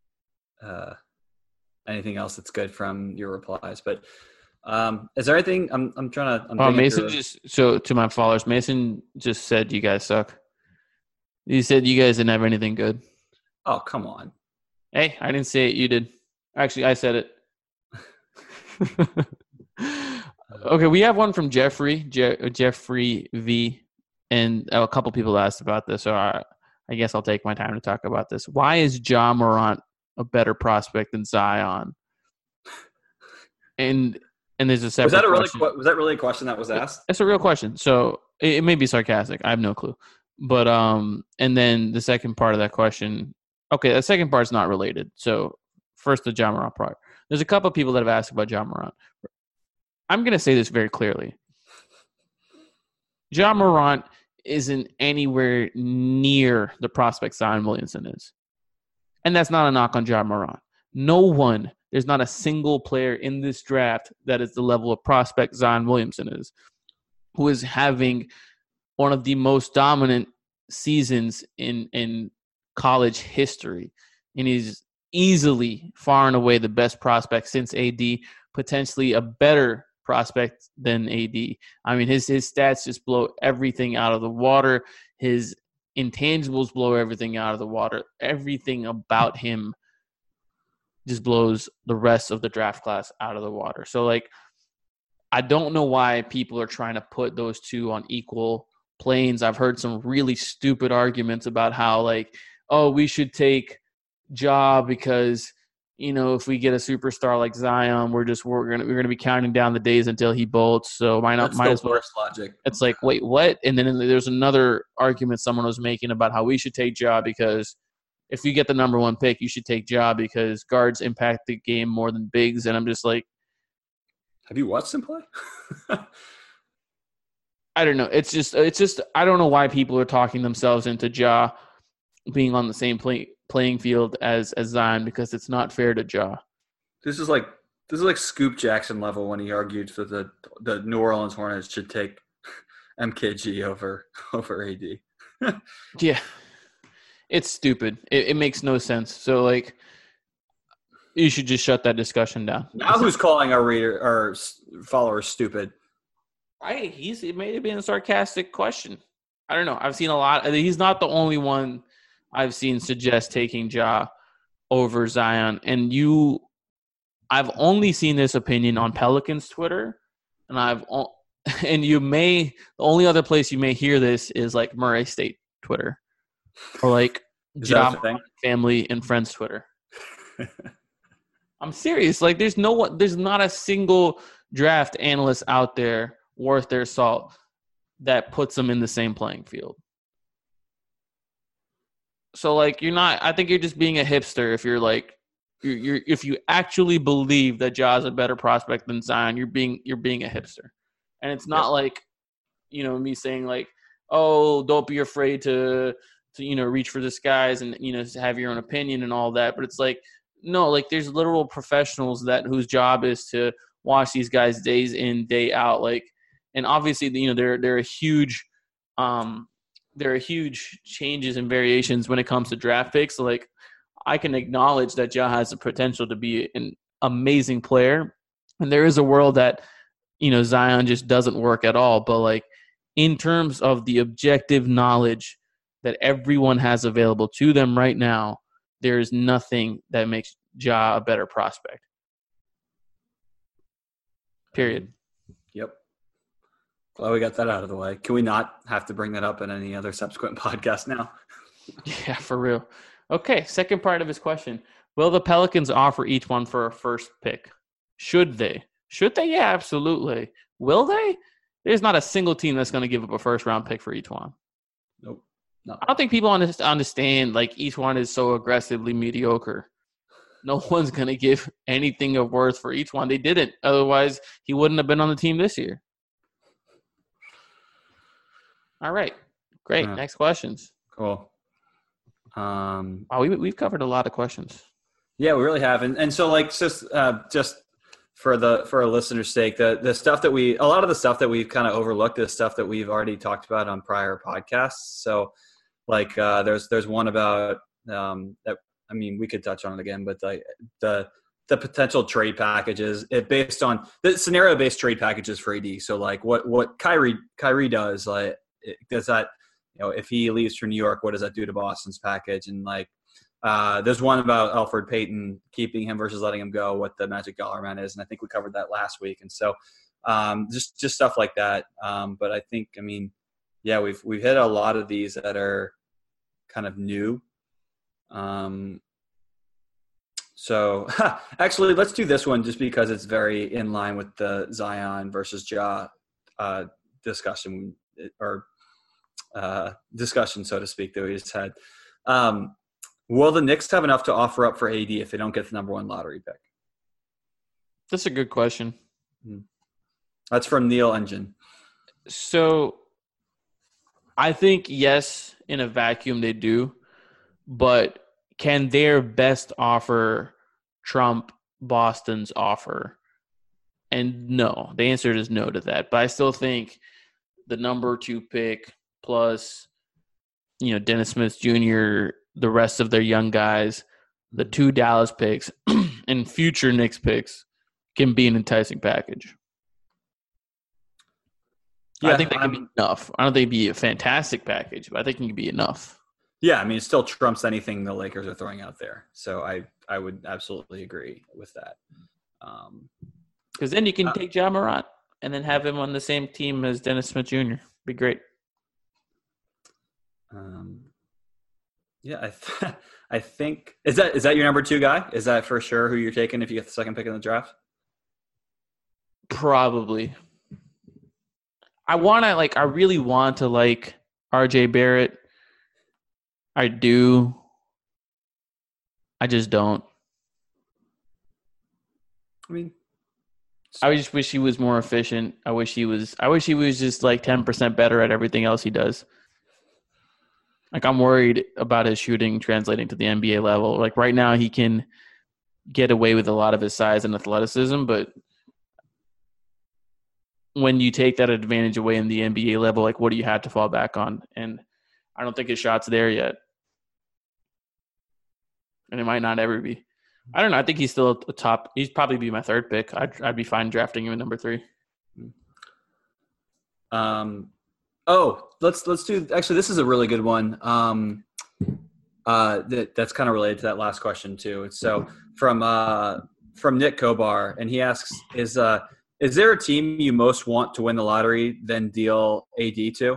else that's good from your replies, but is there anything I'm trying to Mason to my followers, Mason just said you guys suck. He said you guys didn't have anything good. Oh, come on. Hey, I didn't say it, you did. Actually, I said it. Okay, we have one from Jeffrey V, and a couple people asked about this, so I guess I'll take my time to talk about this. Why is Ja Morant a better prospect than Zion? And there's a separate was that really a question that was asked? It's a real question. So it may be sarcastic. I have no clue. But and then the second part of that question. Okay, the second part's not related. So first, the Ja Morant part. There's a couple of people that have asked about Ja Morant. I'm going to say this very clearly. Ja Morant isn't anywhere near the prospect Zion Williamson is. And that's not a knock on Ja Morant. There's not a single player in this draft that is the level of prospect Zion Williamson is, who is having one of the most dominant seasons in college history. And he's easily, far and away, the best prospect since AD, potentially a better prospect than AD. I mean, his stats just blow everything out of the water. His intangibles blow everything out of the water. Everything about him just blows the rest of the draft class out of the water. So, I don't know why people are trying to put those two on equal planes. I've heard some really stupid arguments about how, we should take Ja because if we get a superstar like Zion, we're gonna be counting down the days until he bolts. So might as well. Worst logic. It's wait, what? And then there's another argument someone was making about how we should take Ja because if you get the number 1 pick, you should take Ja because guards impact the game more than bigs. And I'm just like, have you watched him play? I don't know. It's just I don't know why people are talking themselves into Ja being on the same playing field as Zion, because it's not fair to Ja. This is like Scoop Jackson level when he argued for the New Orleans Hornets should take MKG over AD. Yeah, it's stupid. It makes no sense. So like, you should just shut that discussion down. Now who's calling our followers stupid? It may have been a sarcastic question. I don't know. I've seen a lot. He's not the only one I've seen suggest taking Ja over Zion. And I've only seen this opinion on Pelicans Twitter, and the only other place you may hear this is like Murray State Twitter, or like Ja family and friends Twitter. I'm serious. Like, there's not a single draft analyst out there worth their salt that puts them in the same playing field. So like, I think you're just being a hipster if you're like, if you actually believe that Ja is a better prospect than Zion, you're being a hipster. And it's not like, me saying like, oh, don't be afraid to reach for the skies and have your own opinion and all that. But it's like, no, like there's literal professionals whose job is to watch these guys days in, day out. Like, and obviously, there are huge changes and variations when it comes to draft picks. So like, I can acknowledge that Ja has the potential to be an amazing player, and there is a world that Zion just doesn't work at all. But like, in terms of the objective knowledge that everyone has available to them right now, there is nothing that makes Ja a better prospect. Period. Yep. Glad we got that out of the way. Can we not have to bring that up in any other subsequent podcast now? Yeah, for real. Okay, second part of his question. Will the Pelicans offer each one for a first pick? Should they? Yeah, absolutely. Will they? There's not a single team that's going to give up a first-round pick for each one. Nope. No. I don't think people understand, like, each one is so aggressively mediocre. No one's going to give anything of worth for each one. They didn't. Otherwise, he wouldn't have been on the team this year. All right. Great. Yeah. Next questions. Cool. Wow, we've covered a lot of questions. Yeah, we really have. And so like just for our listeners' sake, the stuff that a lot of the stuff that we've kind of overlooked is stuff that we've already talked about on prior podcasts. So like there's one about that, I mean, we could touch on it again, but the potential trade packages, based on the scenario-based trade packages for AD. So like what Kyrie does, like does that, if he leaves for New York, what does that do to Boston's package? And like there's one about Elfrid Payton, keeping him versus letting him go, what the magic dollar amount is, and I think we covered that last week. And so just stuff like that. But I think, I mean, yeah, we've hit a lot of these that are kind of new. So actually, let's do this one just because it's very in line with the Zion versus Ja discussion, or discussion, so to speak, that we just had. Will the Knicks have enough to offer up for AD if they don't get the number 1 lottery pick? That's a good question. That's from Neil Engine. So I think, yes, in a vacuum they do, but can their best offer trump Boston's offer? And no, the answer is no to that. But I still think the number 2 pick plus, Dennis Smith Jr., the rest of their young guys, the 2 Dallas picks, and future Knicks picks can be an enticing package. Yeah, I think that can be enough. I don't think it'd be a fantastic package, but I think it can be enough. Yeah, I mean, it still trumps anything the Lakers are throwing out there. So I would absolutely agree with that. Because then you can take Ja Morant and then have him on the same team as Dennis Smith Jr. Be great. Yeah, I think is that your number 2 guy? Is that for sure who you're taking if you get the second pick in the draft? Probably. I really want to like RJ Barrett. I do. I just don't. I mean, I just wish he was more efficient. I wish he was just like 10% better at everything else he does. Like, I'm worried about his shooting translating to the NBA level. Like, right now he can get away with a lot of his size and athleticism, but when you take that advantage away in the NBA level, like, what do you have to fall back on? And I don't think his shot's there yet. And it might not ever be. I don't know. I think he's still a top. He'd probably be my third pick. I'd be fine drafting him at number 3. Let's do. Actually, this is a really good one. That's kind of related to that last question too. So from Nick Kobar, and he asks, is there a team you most want to win the lottery then deal AD to?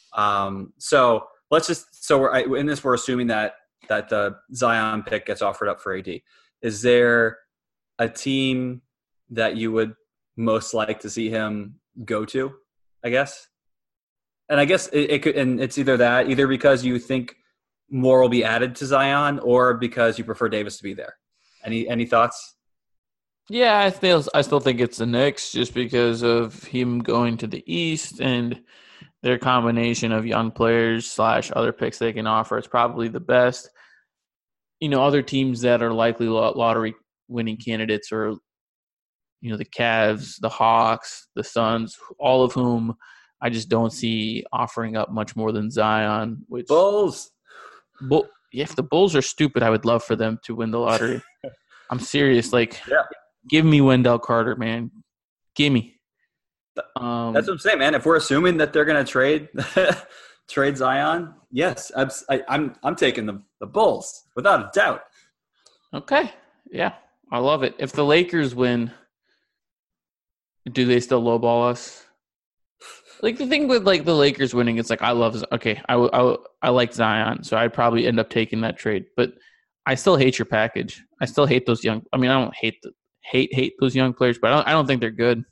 So let's just we're assuming that the Zion pick gets offered up for AD. Is there a team that you would most like to see him go to, I guess? And I guess it could, and it's either because you think more will be added to Zion or because you prefer Davis to be there. Any thoughts? Yeah, I still think it's the Knicks just because of him going to the East and their combination of young players / other picks they can offer. It's probably the best. Other teams that are likely lottery winning candidates are, the Cavs, the Hawks, the Suns, all of whom I just don't see offering up much more than Zion. Bulls. If the Bulls are stupid, I would love for them to win the lottery. I'm serious. Give me Wendell Carter, man. Give me. That's what I'm saying, man. If we're assuming that they're going to trade Zion, yes, I'm taking the Bulls without a doubt. Okay, yeah, I love it. If the Lakers win, do they still lowball us? Like, the thing with the Lakers winning, it's like I like Zion, so I'd probably end up taking that trade. But I still hate your package. I still hate those young. I mean, I don't hate those young players, but I don't think they're good.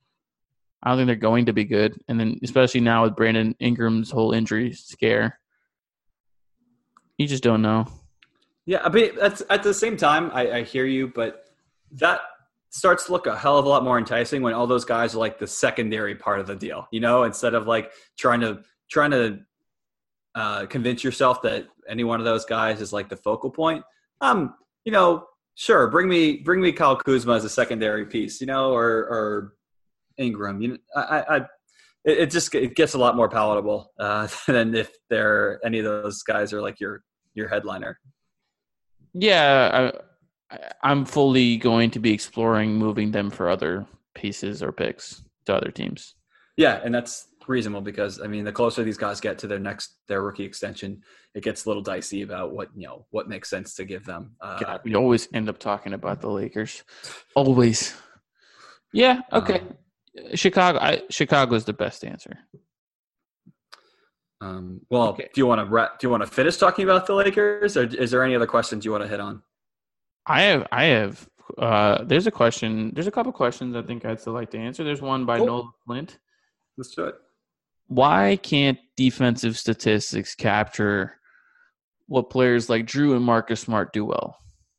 I don't think they're going to be good. And then especially now with Brandon Ingram's whole injury scare, you just don't know. Yeah, I mean, at the same time, I hear you, but that starts to look a hell of a lot more enticing when all those guys are like the secondary part of the deal, instead of like trying to convince yourself that any one of those guys is like the focal point. Sure, bring me Kyle Kuzma as a secondary piece, or Ingram. It gets a lot more palatable than if any of those guys are like your headliner. Yeah, I'm fully going to be exploring moving them for other pieces or picks to other teams. Yeah, and that's reasonable because, I mean, the closer these guys get to their rookie extension, it gets a little dicey about what makes sense to give them. God, we always end up talking about the Lakers. Always. Yeah, okay. Chicago's the best answer. Okay. Do you want to finish talking about the Lakers, or is there any other questions you want to hit on? I have. There's a question. There's a couple questions I think I'd still like to answer. There's one by Nolan Flint. Let's do it. Why can't defensive statistics capture what players like Drew and Marcus Smart do well?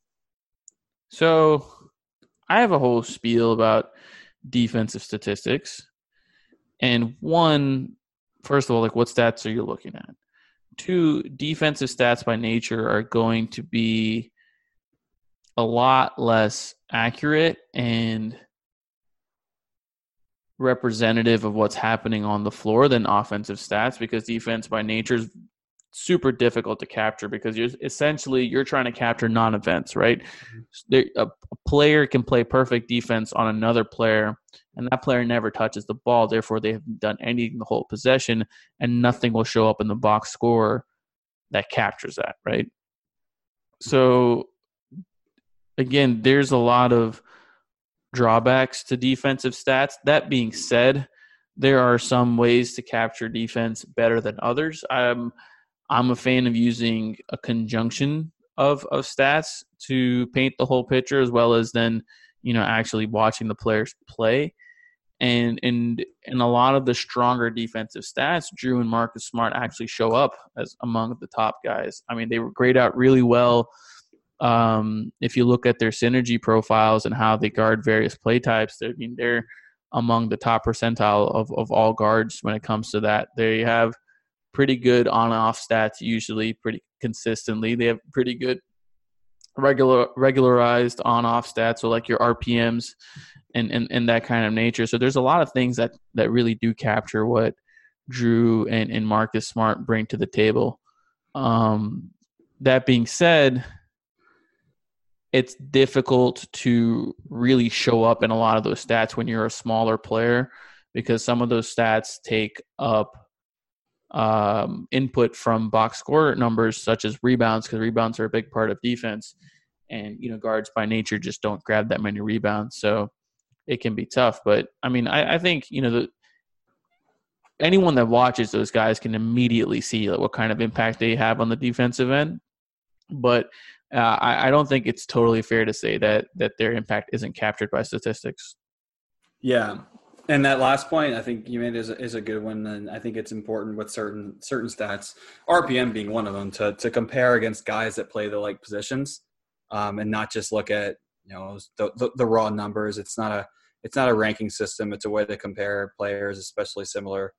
So I have a whole spiel about defensive statistics. And one, first of all, what stats are you looking at? 2, defensive stats by nature are going to be a lot less accurate and representative of what's happening on the floor than offensive stats, because defense by nature is super difficult to capture because you're trying to capture non-events, right? A player can play perfect defense on another player, and that player never touches the ball. Therefore, they haven't done anything the whole possession, and nothing will show up in the box score that captures that, right? So, again, there's a lot of drawbacks to defensive stats. That being said, there are some ways to capture defense better than others. I'm a fan of using a conjunction of stats to paint the whole picture, as well as then, actually watching the players play. And in a lot of the stronger defensive stats, Drew and Marcus Smart actually show up as among the top guys. I mean, they grade out really well If you look at their synergy profiles and how they guard various play types, they're among the top percentile of all guards when it comes to that. They have pretty good on-off stats, usually pretty consistently. They have pretty good regularized on-off stats, so like your RPMs and that kind of nature. So there's a lot of things that really do capture what Drew and Marcus Smart bring to the table. That being said, it's difficult to really show up in a lot of those stats when you're a smaller player, because some of those stats take up input from box score numbers such as rebounds, because rebounds are a big part of defense, and guards by nature just don't grab that many rebounds, so it can be tough. But I mean, I think anyone that watches those guys can immediately see what kind of impact they have on the defensive end. But I don't think it's totally fair to say that their impact isn't captured by statistics. Yeah. And that last point I think you made is a good one. And I think it's important with certain stats, RPM being one of them, to compare against guys that play the like positions, and not just look at, the raw numbers. It's not a ranking system. It's a way to compare players, especially similar,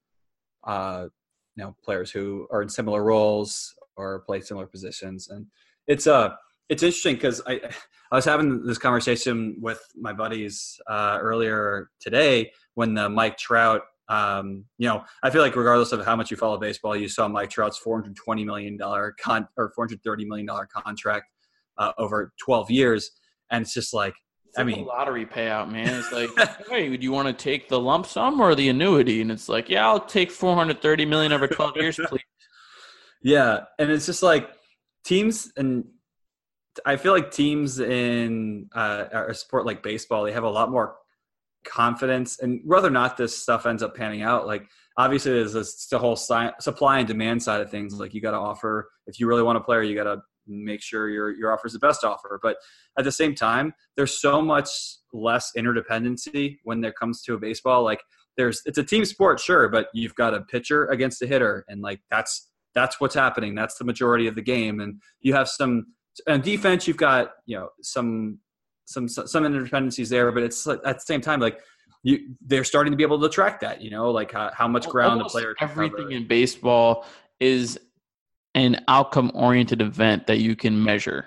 players who are in similar roles or play similar positions. And it's interesting because I was having this conversation with my buddies earlier today when the Mike Trout, I feel like regardless of how much you follow baseball, you saw Mike Trout's $420 million or $430 million contract over 12 years. And it's just like, it's like a lottery payout, man. It's like, hey, do you want to take the lump sum or the annuity? And it's like, yeah, I'll take $430 million over 12 years, please. Yeah. And it's just like teams, and I feel like teams in a sport like baseball, they have a lot more confidence, and whether or not this stuff ends up panning out, like obviously there's the whole supply and demand side of things. Like you got to offer, if you really want a player, you got to make sure your offer is the best offer. But at the same time, there's so much less interdependency when it comes to a baseball. Like it's a team sport, sure, but you've got a pitcher against a hitter, and like that's what's happening. That's the majority of the game. And you have some on defense, you've got some interdependencies there, but it's like, at the same time, like they're starting to be able to track that, like how much ground a player can everything cover. In baseball is an outcome-oriented event that you can measure.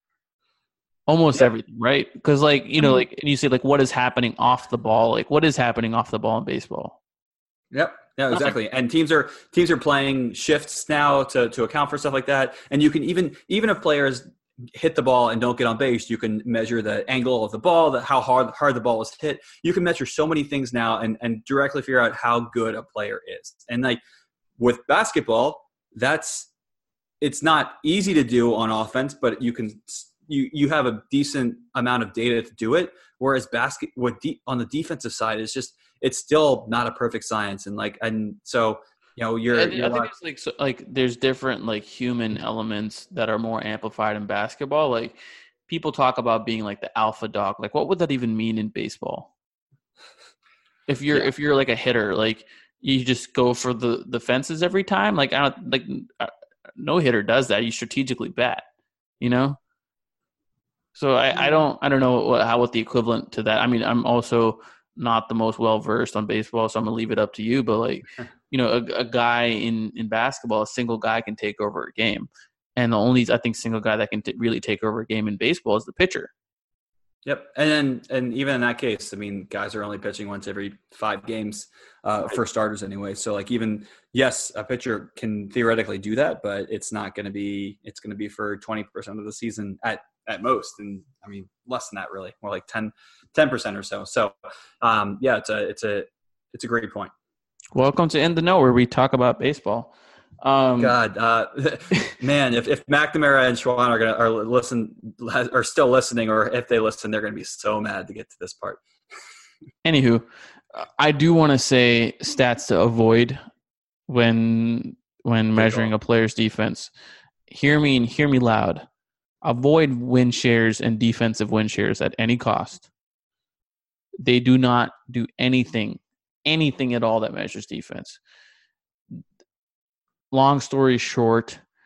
Almost everything, right? Because like like, and you say like, what is happening off the ball? Like, what is happening off the ball in baseball? Yep. Yeah, exactly. And teams are playing shifts now to account for stuff like that. And you can even if players hit the ball and don't get on base, you can measure the angle of the ball, how hard the ball was hit. You can measure so many things now and directly figure out how good a player is. And like with basketball, it's not easy to do on offense, but you have a decent amount of data to do it. Whereas on the defensive side, it's still not a perfect science. And so there's different like human elements that are more amplified in basketball. Like people talk about being like the alpha dog. Like what would that even mean in baseball? If you're like a hitter, like you just go for the fences every time. Like no hitter does that. You strategically bat, So I don't know what the equivalent to that. I mean, I'm also not the most well versed on baseball, so I'm gonna leave it up to you. But like, a guy in basketball, a single guy can take over a game, and the only I think single guy that can really take over a game in baseball is the pitcher. Yep, and even in that case, I mean, guys are only pitching once every 5 games for starters anyway. So like, even yes, a pitcher can theoretically do that, but it's not going to be. It's going to be for 20% of the season at most, and I mean less than that really, more like 10% or so. So it's a great point. Welcome to In the Know, where we talk about baseball. Man, if McNamara and Schwan are still listening, or if they listen, they're going to be so mad to get to this part. Anywho, I do want to say stats to avoid when measuring a player's defense. Hear me and hear me loud. Avoid win shares and defensive win shares at any cost. They do not do anything at all that measures defense. Long story short,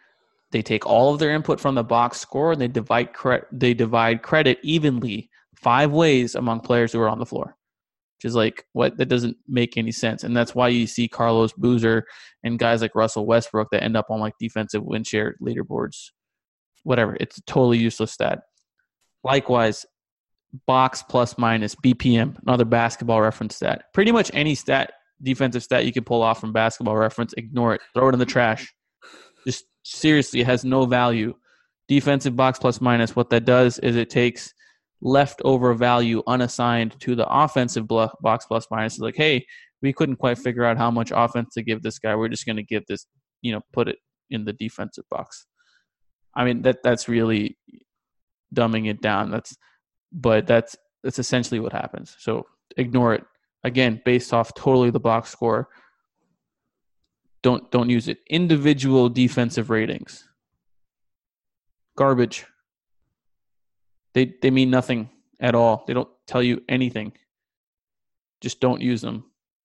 They take all of their input from the box score and they divide credit evenly 5 ways among players who are on the floor. Which is like, what? That doesn't make any sense. And that's why you see Carlos Boozer and guys like Russell Westbrook that end up on like defensive win share leaderboards. Whatever. It's a totally useless stat. Likewise, box plus minus, BPM, another basketball reference stat. Pretty much any stat, defensive stat you can pull off from basketball reference, ignore it. Throw it in the trash. Just seriously, it has no value. Defensive box plus minus, what that does is it takes leftover value unassigned to the offensive box plus minus. It's like, hey, we couldn't quite figure out how much offense to give this guy. We're just going to give this, put it in the defensive box. I mean, that's really dumbing it down. That's essentially what happens. So ignore it. Again, based off totally the box score. Don't use it. Individual defensive ratings. Garbage. They mean nothing at all. They don't tell you anything. Just don't use them.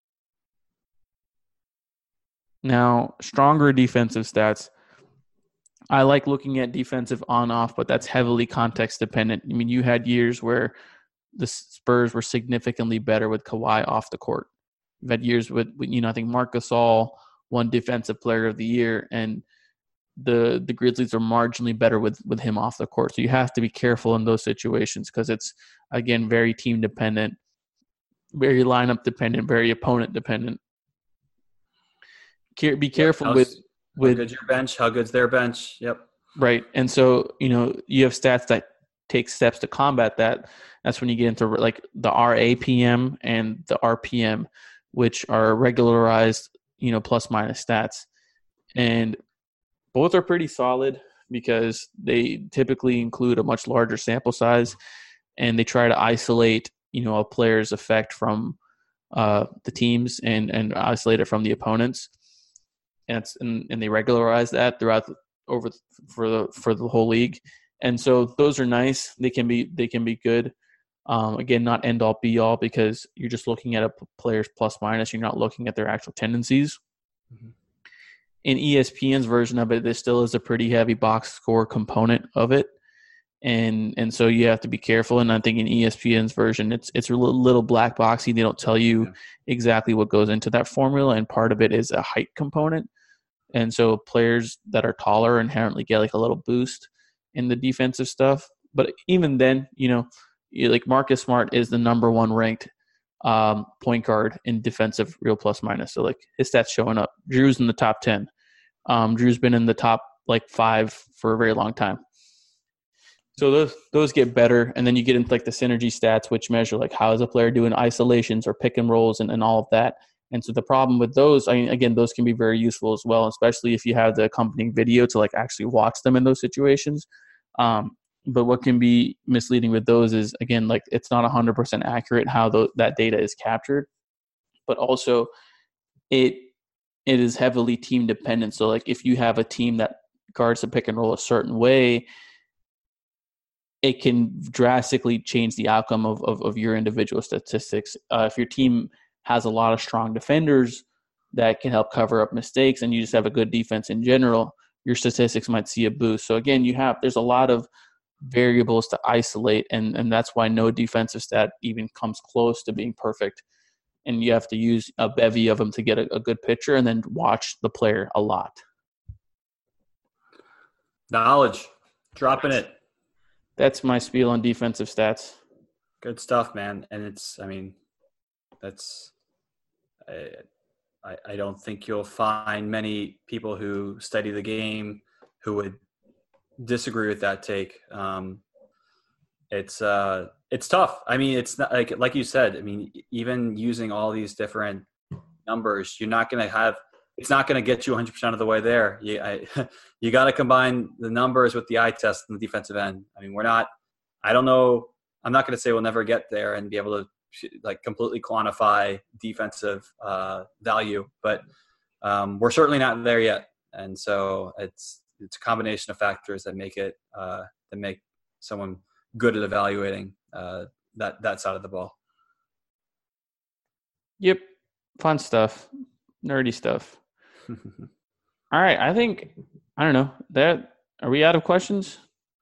Now, stronger defensive stats. I like looking at defensive on-off, but that's heavily context dependent. I mean, you had years where the Spurs were significantly better with Kawhi off the court. You've had years with I think Marc Gasol won Defensive Player of the Year, and the Grizzlies are marginally better with him off the court. So you have to be careful in those situations because it's, again, very team dependent, very lineup dependent, very opponent dependent. Be careful with how good's your bench, how good's their bench. Yep. Right. And so, you have stats that take steps to combat that. That's when you get into like the RAPM and the RPM, which are regularized, plus minus stats. And both are pretty solid because they typically include a much larger sample size, and they try to isolate, a player's effect from the teams and isolate it from the opponents. And they regularize that throughout for the whole league. And so those are nice. They can be good. Again, not end all be all because you're just looking at a player's plus minus. You're not looking at their actual tendencies. Mm-hmm. In ESPN's version of it, there still is a pretty heavy box score component of it. And so you have to be careful. And I think in ESPN's version, it's a little black boxy. They don't tell you exactly what goes into that formula. And part of it is a height component. And so players that are taller inherently get like a little boost in the defensive stuff. But even then, like Marcus Smart is the number 1 ranked point guard in defensive real plus minus. So like his stats showing up. Drew's in the top 10. Drew's been in the top like 5 for a very long time. So those get better. And then you get into like the synergy stats, which measure like how is a player doing isolations or pick and rolls and all of that. And so the problem with those, again, those can be very useful as well, especially if you have the accompanying video to like actually watch them in those situations. But what can be misleading with those is, again, like it's not 100% accurate how that data is captured, but also it is heavily team dependent. So like if you have a team that guards the pick and roll a certain way, it can drastically change the outcome of your individual statistics. If your team has a lot of strong defenders that can help cover up mistakes and you just have a good defense in general, your statistics might see a boost. So again, there's a lot of variables to isolate, and that's why no defensive stat even comes close to being perfect. And you have to use a bevy of them to get a good picture and then watch the player a lot. Knowledge. Dropping it. That's my spiel on defensive stats. Good stuff, man. And I don't think you'll find many people who study the game who would disagree with that take. It's tough. I mean, it's not like you said. I mean, even using all these different numbers, it's not going to get you 100% of the way there. You got to combine the numbers with the eye test and the defensive end. I mean, I don't know. I'm not going to say we'll never get there and be able to like completely quantify defensive value, but we're certainly not there yet. And so it's a combination of factors that make it that make someone good at evaluating that side of the ball. Yep. Fun stuff. Nerdy stuff. All right. I don't know. Are we out of questions?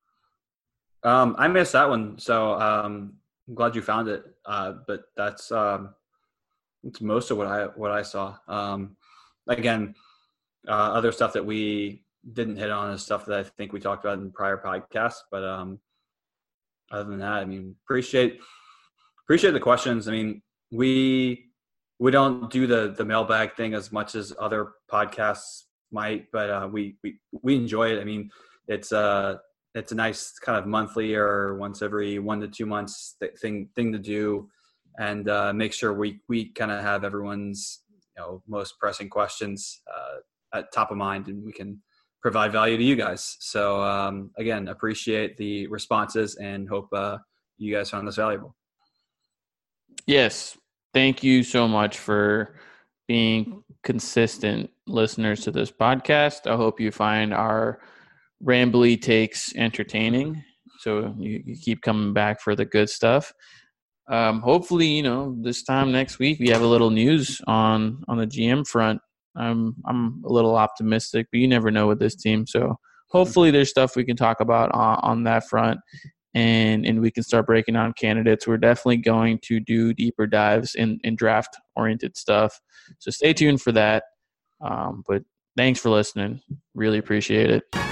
I missed that one, so I'm glad you found it. But that's most of what I saw. Again, other stuff that we didn't hit on is stuff that I think we talked about in prior podcasts. But other than that, I mean, appreciate the questions. I mean, we don't do the mailbag thing as much as other podcasts might, but we enjoy it. I mean, it's a nice kind of monthly or once every 1 to 2 months thing to do, and make sure we kind of have everyone's most pressing questions at top of mind, and we can provide value to you guys. So again, appreciate the responses and hope you guys found this valuable. Yes. Thank you so much for being consistent listeners to this podcast. I hope you find our rambly takes entertaining. So you keep coming back for the good stuff. Hopefully, this time next week we have a little news on the GM front. I'm a little optimistic, but you never know with this team. So hopefully there's stuff we can talk about on that front, and we can start breaking down candidates. We're definitely going to do deeper dives in draft-oriented stuff. So stay tuned for that. But thanks for listening. Really appreciate it.